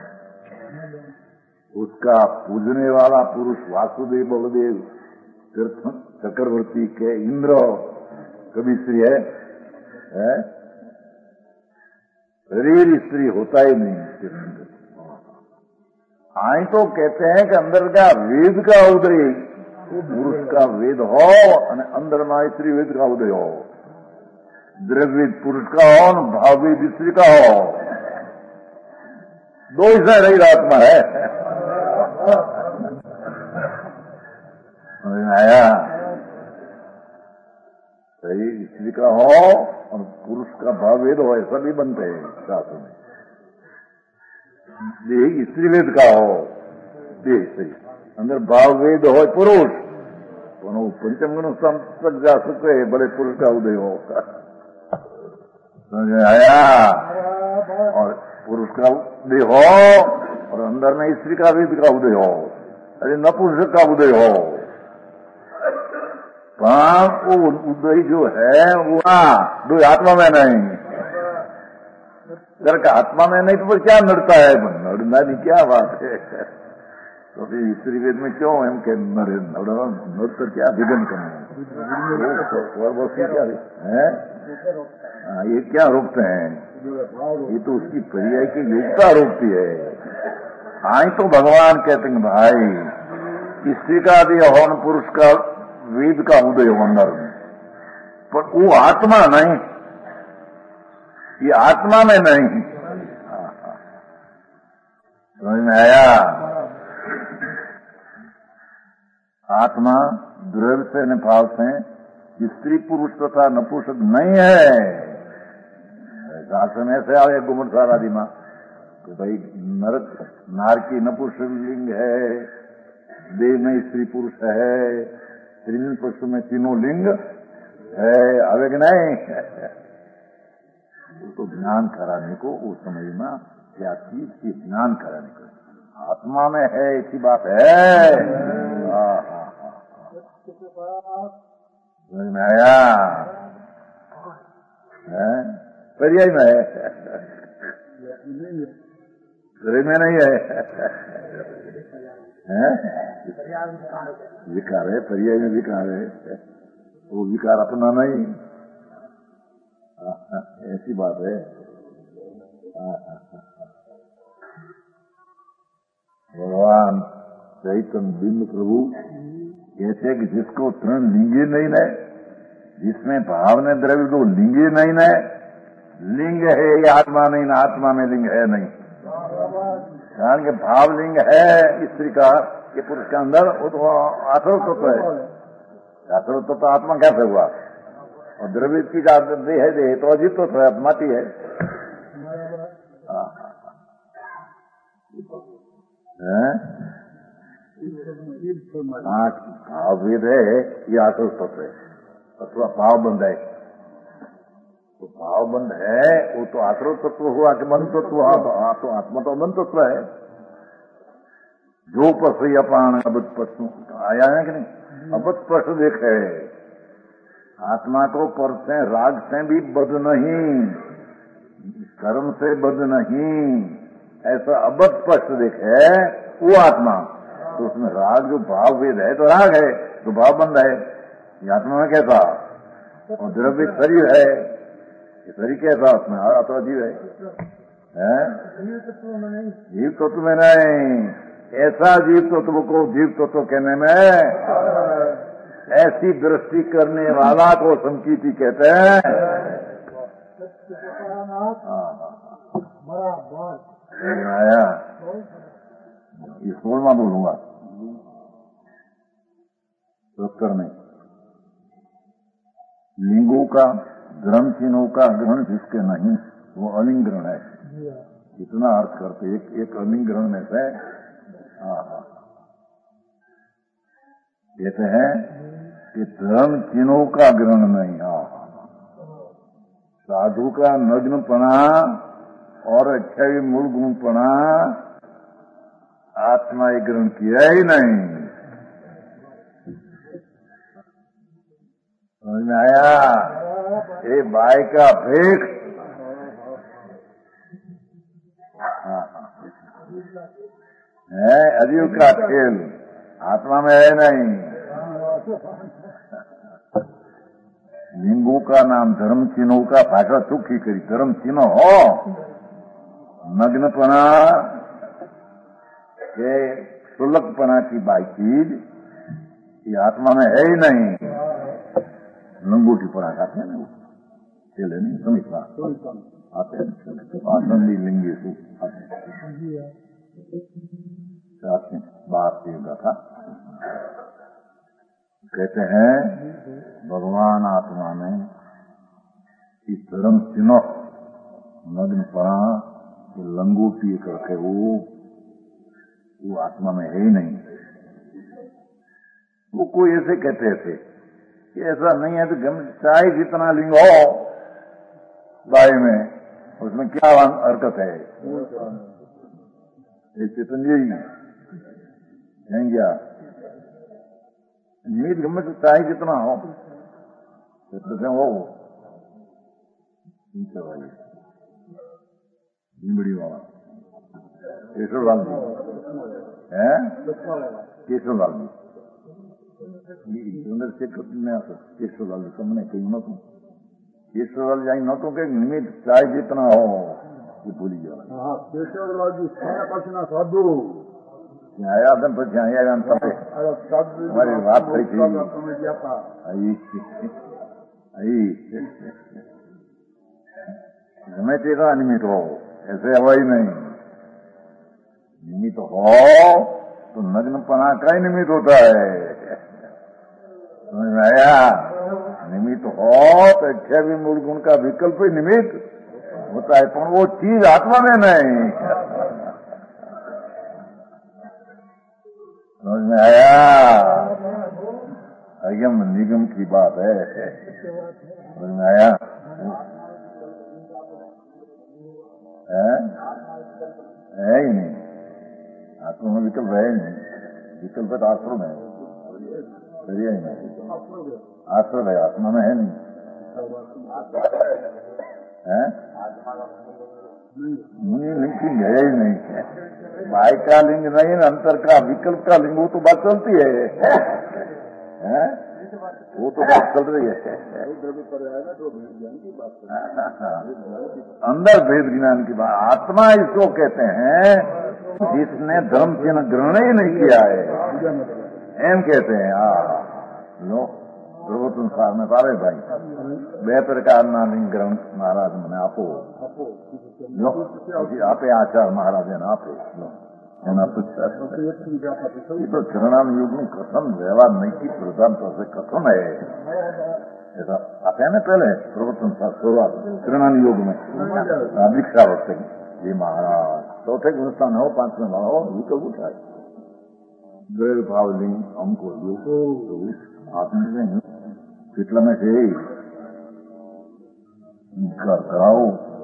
उसका पूजने वाला पुरुष वासुदेव बलदेव तीर्थ चक्रवर्ती के इंद्र कभी स्त्री है? शरीर स्त्री होता ही नहीं। आई तो कहते हैं कि अंदर का वेद का उदय पुरुष का वेद हो और अंदर में स्त्री वेद का उदय हो, द्रव्य पुरुष का हो और भाववेद स्त्री का हो, दो हिस्सा रही आत्मा है। समझ में आया? सही स्त्री का हो और पुरुष का भाववेद हो, ऐसा भी बनते हैं शास्त्र में। देह स्त्री वेद का हो, देह सही अंदर भाववेद हो पुरुष, दोनों पंचम गुण तक जा सकते हैं, बड़े पुरुष का उदय हो। समझ में आया? और पुरुष का उदय हो और अंदर में स्त्री का वेद का उदय हो, अरे नपुंसक का उदय हो। वो उदय जो है वो दो आत्मा में नहीं, जर का आत्मा में नहीं तो फिर क्या नड़ता है? नड़ना नहीं, क्या बात है? तो फिर स्त्री वेद में क्यों हम के नड़ कर क्या विघन करना क्या है? ये क्या रोकते हैं? ये तो उसकी पर्याय की योग्यता रोकती है। आई तो भगवान कहते हैं भाई स्त्री का भी हवन पुरुष का वेद का उदय हो अंदर में, पर वो आत्मा नहीं, ये आत्मा में नहीं। समझ में आया? आत्मा द्रव्य से निभाव से स्त्री पुरुष तथा नपुंसक नहीं है। शासन ऐसे आवे गुमट सारा दिमा तो भाई नरक नार की नपुंसक लिंग है, देव में स्त्री पुरुष है, त्रिलिंग पशु में तीनों लिंग है, आवे कि नहीं? तो ज्ञान कराने को उस समय में क्या चीज की ज्ञान कराने को आत्मा में है, ऐसी बात है। समझ में आया? पर्याय में है, शरीर में नहीं है। विकार है, पर्याय में विकार है, वो विकार अपना नहीं, ऐसी बात है। भगवान चैतन्य बिंब प्रभु कहते कि जिसको तृण लिंगी नहीं न, जिसमें भाव ने द्रव्य दो लिंगी नहीं न, लिंग है ये आत्मा नहीं न, आत्मा में लिंग है नहीं। कारण के भाव लिंग है स्त्री का, ये पुरुष के अंदर, वो तो आसुर तत्व है। आसुर तत्व आत्मा कैसे हुआ? और द्रव्य की देह है, देह तो अजित तो है, माटी है। भाव वेद है, ये आसुर तत्व है, अथवा भाव बंध है। तो भाव बंध है, वो तो आसुर तत्व हुआ कि मन तत्व हुआ? तो आत्मा तो मन तत्व है। जो पशु अपान अबत पशु आया है कि नहीं? अबत पशु देखे आत्मा को पर से राग से भी बद नहीं, कर्म से बद नहीं, ऐसा अबद स्पष्ट देखे वो आत्मा। तो उसमें राग जो भाव वेद है तो राग है, तो भाव बंद है। ये आत्मा में कैसा? और द्रव्य शरीर है, ये शरीर कैसा? उसमें आत्मा जीव है, जीव तत्व में नहीं। ऐसा जीव तत्व को जीव तत्व कहने में ऐसी दृष्टि करने वाला को संकीर्ति कहते हैं। आया ये 16वां बोलूंगा 70 में। लिंगों का ग्रहण चिन्हों का ग्रहण जिसके नहीं वो अलिंग ग्रहण है। इतना अर्थ करते एक अलिंग ग्रहण में से कहते हैं कि धर्म चिन्हों का ग्रहण नहीं। साधु का नग्नपना और अच्छा ही मूल गुणपना आत्मा ये ग्रहण किया ही नहीं। समझ में आया? ये बाई का भेख है, अजीव का खेल, आत्मा में है नहीं। लिंगों का नाम धर्म चिन्हों का भाषा सुखी करी, धर्म चिन्ह हो नग्नपना के सुलभपना की बाई चीज ये आत्मा में है ही नहीं। लंगोटी पना खाते हैं ना, चले नहीं समझना आते हैं आसंदी लिंगी सुख आते हैं। बात ये था कहते हैं भगवान आत्मा में इस धर्म चिन्ह नग्नपना लंगोटी करके वो आत्मा में है ही नहीं। वो कोई ऐसे कहते थे कि ऐसा नहीं है तो चाहे जितना लिंग हो बाई में उसमें क्या हरकत है? चेतन जी हैं क्या? नीत गम्य तो चाहे जितना हो हो बड़ी वाला केशवलाल जी है, केशवलाल जी चंद्रशेखर में केशवलाल जी तुमने कही न तुम केशवलाल जी न तो कहीं निमित्त चाहे जितना हो ये भूली जाओ। केशवलाल जी सारा पास ना साधु આયા હતા પછી અહીંયા તમે તમારી વાત થઈ હતી गमे तेरा निमित्त हो, ऐसे हवा ही नहीं। निमित्त हो तो नग्नपना का ही निमित्त होता है, समझ में आया? निमित्त हो तो इच्छा भी मूल गुण का विकल्प ही निमित्त होता है, पर वो चीज आत्मा में नहीं। समझ में आया? अयम निगम की बात है, समझ में आया? है ही नहीं, आत्मा में विकल्प है ही नहीं। विकल्प तो आश्रम है, ही नहीं, आश्रम है, आत्मा में है नहीं। है लिंग है ही नहीं, बाह्य का लिंग नहीं, अंतर का विकल्प का लिंग, वो तो बात चलती है? वो तो बात चल रही है। अंदर भेद ज्ञान की बात, आत्मा इसको कहते हैं जिसने धर्म चिन्ह ग्रहण ही नहीं किया है, एम कहते हैं। लो प्रभु संसार में सारे भाई बे प्रकार ना लिंग ग्रहण महाराज मैंने आपो लो आपे आचार महाराज है ना आपे लो એના तो चरणाम युग में कथन व्यवहार नैतिक प्रधानता से कथन है, ऐसा आते हैं ना पहले प्रवर्तन शुरुआत चरणान युग में दीक्षा वक्त ये महाराज चौथे गुणस्थान हो, पांचवें भाव हो, ये कब उठाए द्वैत भाव लिंग हमको आत्म કેટલા में છે कराओ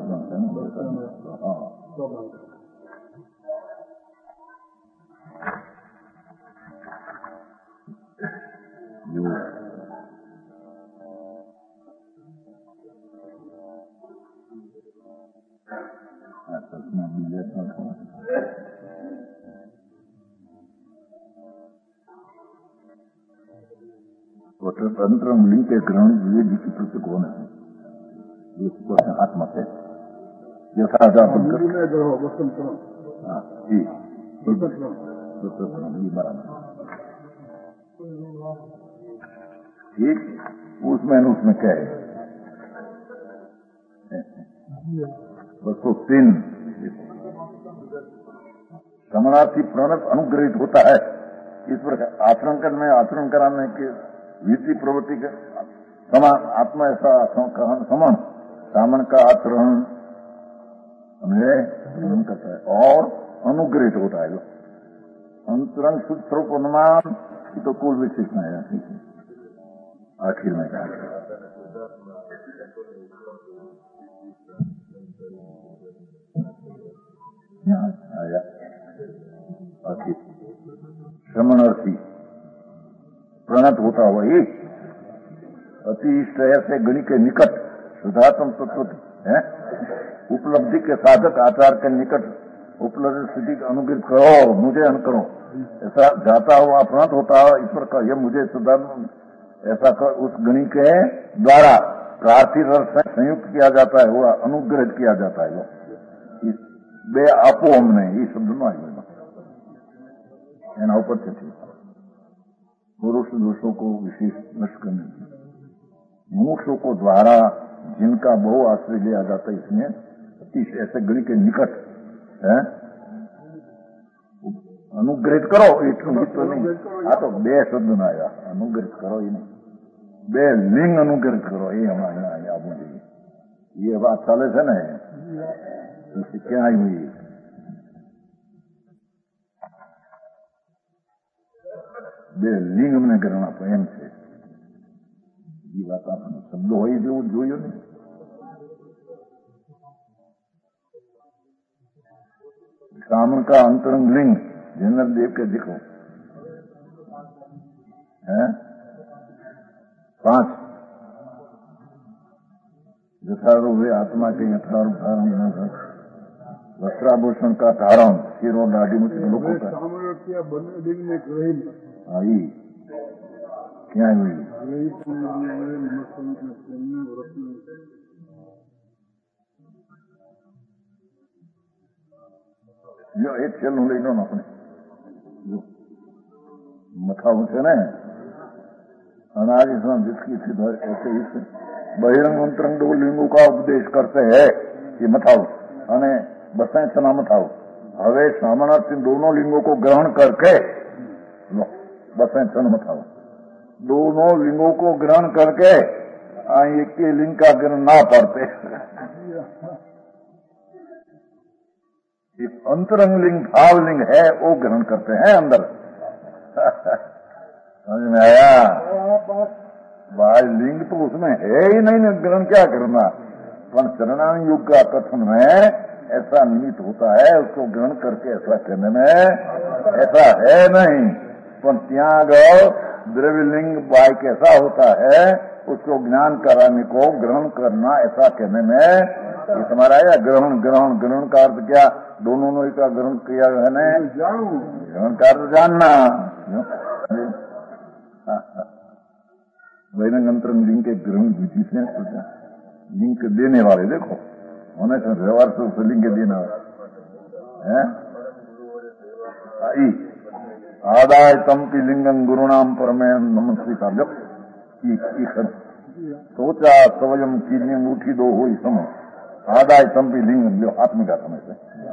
स्वतंत्र लिंग के ग्रहण विवेक की प्रति कौन है? ये आत्मा से यथार्थ ठीक उसमें क्या है? बस तो तीन समानार्थी प्रणत अनुग्रहित होता है। इस प्रकार आचरण करने आचरण कराने के वृत्ति प्रवृत्ति के समान आत्मा ऐसा समान सामन का आचरण ग्रहण करता है और अनुग्रहित होता है। अंतरंग शुद्ध स्वरूप अनुमान तो कुल विकसित नहीं है। आखिर में कहा आया आखिर श्रमणार्थी प्रणत होता हुआ एक अति इष्ट से गणि के निकट शुद्धात्म तत्व है, उपलब्धि के साधक आचार के निकट उपलब्धि स्थिति का अनुग्रहित करो, मुझे अनुकरो, ऐसा जाता हुआ प्रणत होता हुआ ईश्वर का यह मुझे शुद्धात्म ऐसा कर उस गणि के द्वारा प्रार्थी रस से संयुक्त किया जाता है, हुआ अनुग्रहित किया जाता है। इस बे आपो हमने ये शब्द न आई एना ऊपर से पुरुष दोषों को विशेष नष्ट करने मोक्षों को द्वारा जिनका बहु आश्रय लिया जाता है, इसमें अतिशय ऐसे गणि के निकट है अनुग्रहित करो। इतनी तो नहीं, हाँ तो बे शब्द ना आया, अनुग्रहित करो ही नहीं, बे लिंग अनुग्रहित करो ये हमारे यहाँ याद नहीं। ये बात चाले थे ना, इससे क्या आई हुई बे लिंग में करना प्रेम से ये बात आपने शब्द हो ही जो जोयो नहीं। सामन का अंतरंग लिंग जनरल देव के दिखो है 5 यथारूप हुए आत्मा के यथारूप धारण वस्त्राभूषण का धारण सिर और दाढ़ी में लोगों का आई क्या हुई जो एक चल ले लो अपने મથાવું છે ને अनाज इसमें जिसकी सिद्ध ऐसे इस बहिरंग अंतरंग दो लिंगों का उपदेश करते हैं कि मथाऊ અને બસાય ચના મથાऊ હવે સામાનાર્થી दोनों लिंगों को ग्रहण करके बसाय चना मथाऊ दोनों लिंगों को ग्रहण करके एक के लिंग का ग्रहण ना पड़ते एक अंतरंग लिंग भाव लिंग है वो ग्रहण करते हैं अंदर समझ में आया बाह्य लिंग तो उसमें है ही नहीं ना ग्रहण क्या करना पर चरणान युग का कथन में ऐसा निमित्त होता है उसको ग्रहण करके ऐसा कहने में ऐसा है नहीं पर त्याग द्रव्य लिंग बाह्य कैसा होता है उसको ज्ञान कराने को ग्रहण करना ऐसा कहने में ये तुम्हारा या ग्रहण ग्रहण ग्रहण का अर्थ क्या दोनों ने का ग्रहण किया है ना ग्रहण का अर्थ जानना बहिरंग अंतरंग लिंग के ग्रहण विधि से लिंग देने वाले देखो होने से व्यवहार से लिंग देने वाले आदाय तंपी लिंगम गुरुनाम परमे नमस्कार जब सोचा सवयम कीर्णियम उठी दो हो समय आदाय तंपी लिंगम जो आत्मिक का समय से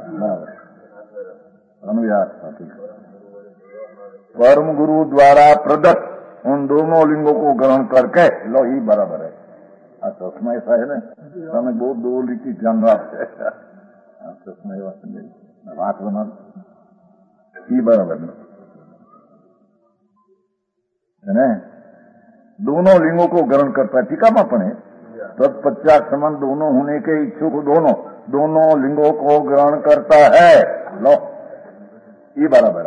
परम गुरु द्वारा प्रदत्त उन दोनों लिंगों को ग्रहण करके लो ही बराबर है चश्मा ऐसा है ना हमें बहुत दो लिखी ध्यान रखते चश्मा रात बना ही बराबर है ना दोनों लिंगों को ग्रहण करता है टीका में पड़े तत्पश्चात संबंध दोनों होने के इच्छुक दोनों लिंगों को ग्रहण करता है लो ये बराबर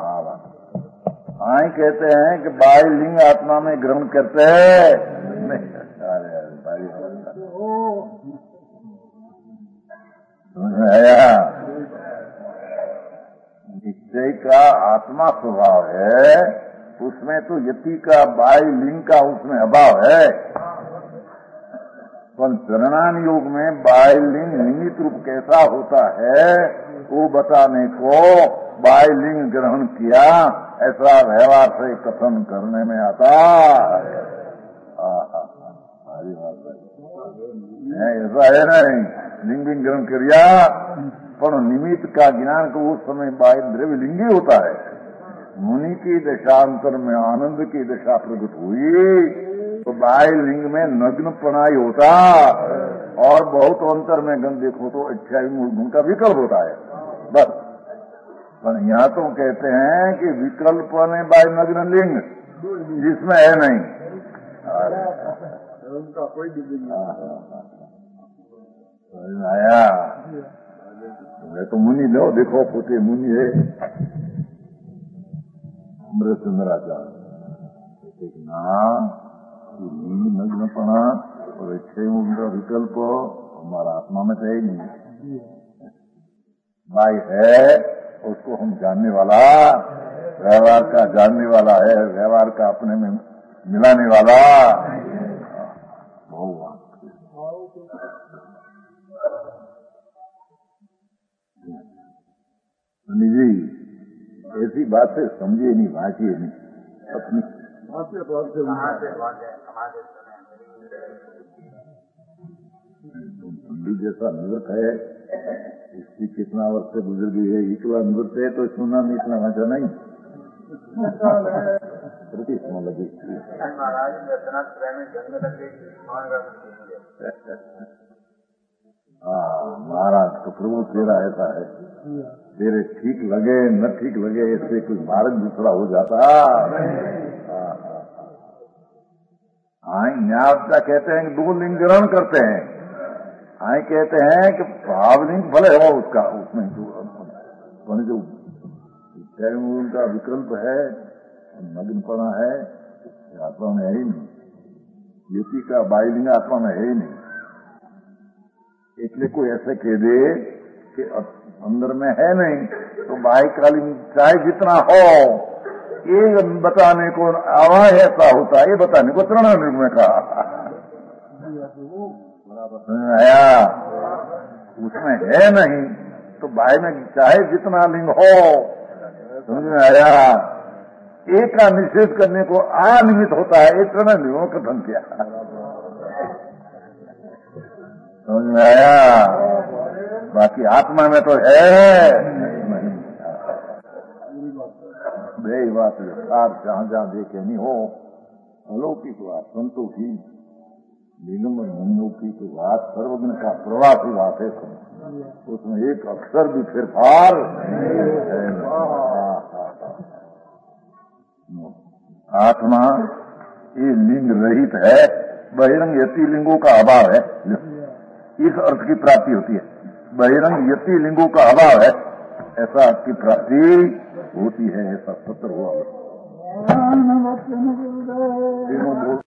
आई कहते हैं कि बाह्य लिंग आत्मा में ग्रहण करते हैं समझ में आया निश्चय का आत्मा स्वभाव है उसमें तो यति का बाह्य लिंग का उसमें अभाव है पर चरणान योग में बाह्य लिंग निमित्त रूप कैसा होता है वो बताने को बाह्य लिंग ग्रहण किया ऐसा व्यवहार से कथन करने में आता ऐसा है नहीं लिंग भी ग्रहण किया पर निमित्त का ज्ञान को उस समय बाह्य द्रव्य लिंग ही होता है मुनि की दशांतर में आनंद की दशा प्रकट हुई तो बाह्य लिंग में नग्न पनाई होता और बहुत अंतर में गंध देखो तो इच्छा मूल का विकल्प होता है बस पर यहाँ तो कहते हैं कि विकल्प ने बाह्य नग्न लिंग जिसमें है नहीं उनका कोई आया तो मुनि लो देखो पोते मुनि है अमृतचंद्राचार्य नग्नपना और इच्छा उनका विकल्प हमारा आत्मा में तो है नहीं भाई है उसको हम जानने वाला व्यवहार का जानने वाला है व्यवहार का अपने में मिलाने वाला जी ऐसी बात से समझिए नहीं बांटिए नहीं अपनी पंडित जैसा निवृत्त है इसकी कितना वर्ष से गुजर गई है इकला निवृत्त है तो सुनना में इतना मजा नहीं प्रतिष्ठा लगी महाराज तो प्रभु तेरा ऐसा है तेरे ठीक लगे न ठीक लगे इससे कोई मार्ग दूसरा हो जाता न्यायता कहते हैं कि दो लिंग ग्रहण करते हैं आई कहते हैं कि भावलिंग भले हो उसका उसमें जो उनका विकल्प है नग्नपना है आत्मा में है ही नहीं युति का बाह्यलिंग आत्मा में है ही नहीं इसलिए कोई ऐसे कह दे कि अंदर में है नहीं तो बाह्यकालीन चाहे जितना हो ये बताने को आवाज ऐसा होता है ये बताने को तृण में कहा आया उसमें है नहीं तो बाह्य में चाहे जितना लिंग हो समझ में आया? एक का निषेध करने को अनिमित होता है, एक तरह नियमों कथन किया। समझ में आया? बाकी आत्मा में तो है नहीं। वही बात यथार्थ जहां जहां देखे नहीं हो, अलौकिक बात, संतोषी नीलम और मनोलौकिक बात, सर्वज्ञ का प्रवासी बात है। उसमें एक अक्षर भी फिरफार है। आत्मा ये लिंग रहित है, बहिरंग यति लिंगों का अभाव है। इस अर्थ की प्राप्ति होती है, बहिरंग यति लिंगों का अभाव है, ऐसा अर्थ की प्राप्ति होती है। ऐसा सत्र हुआ।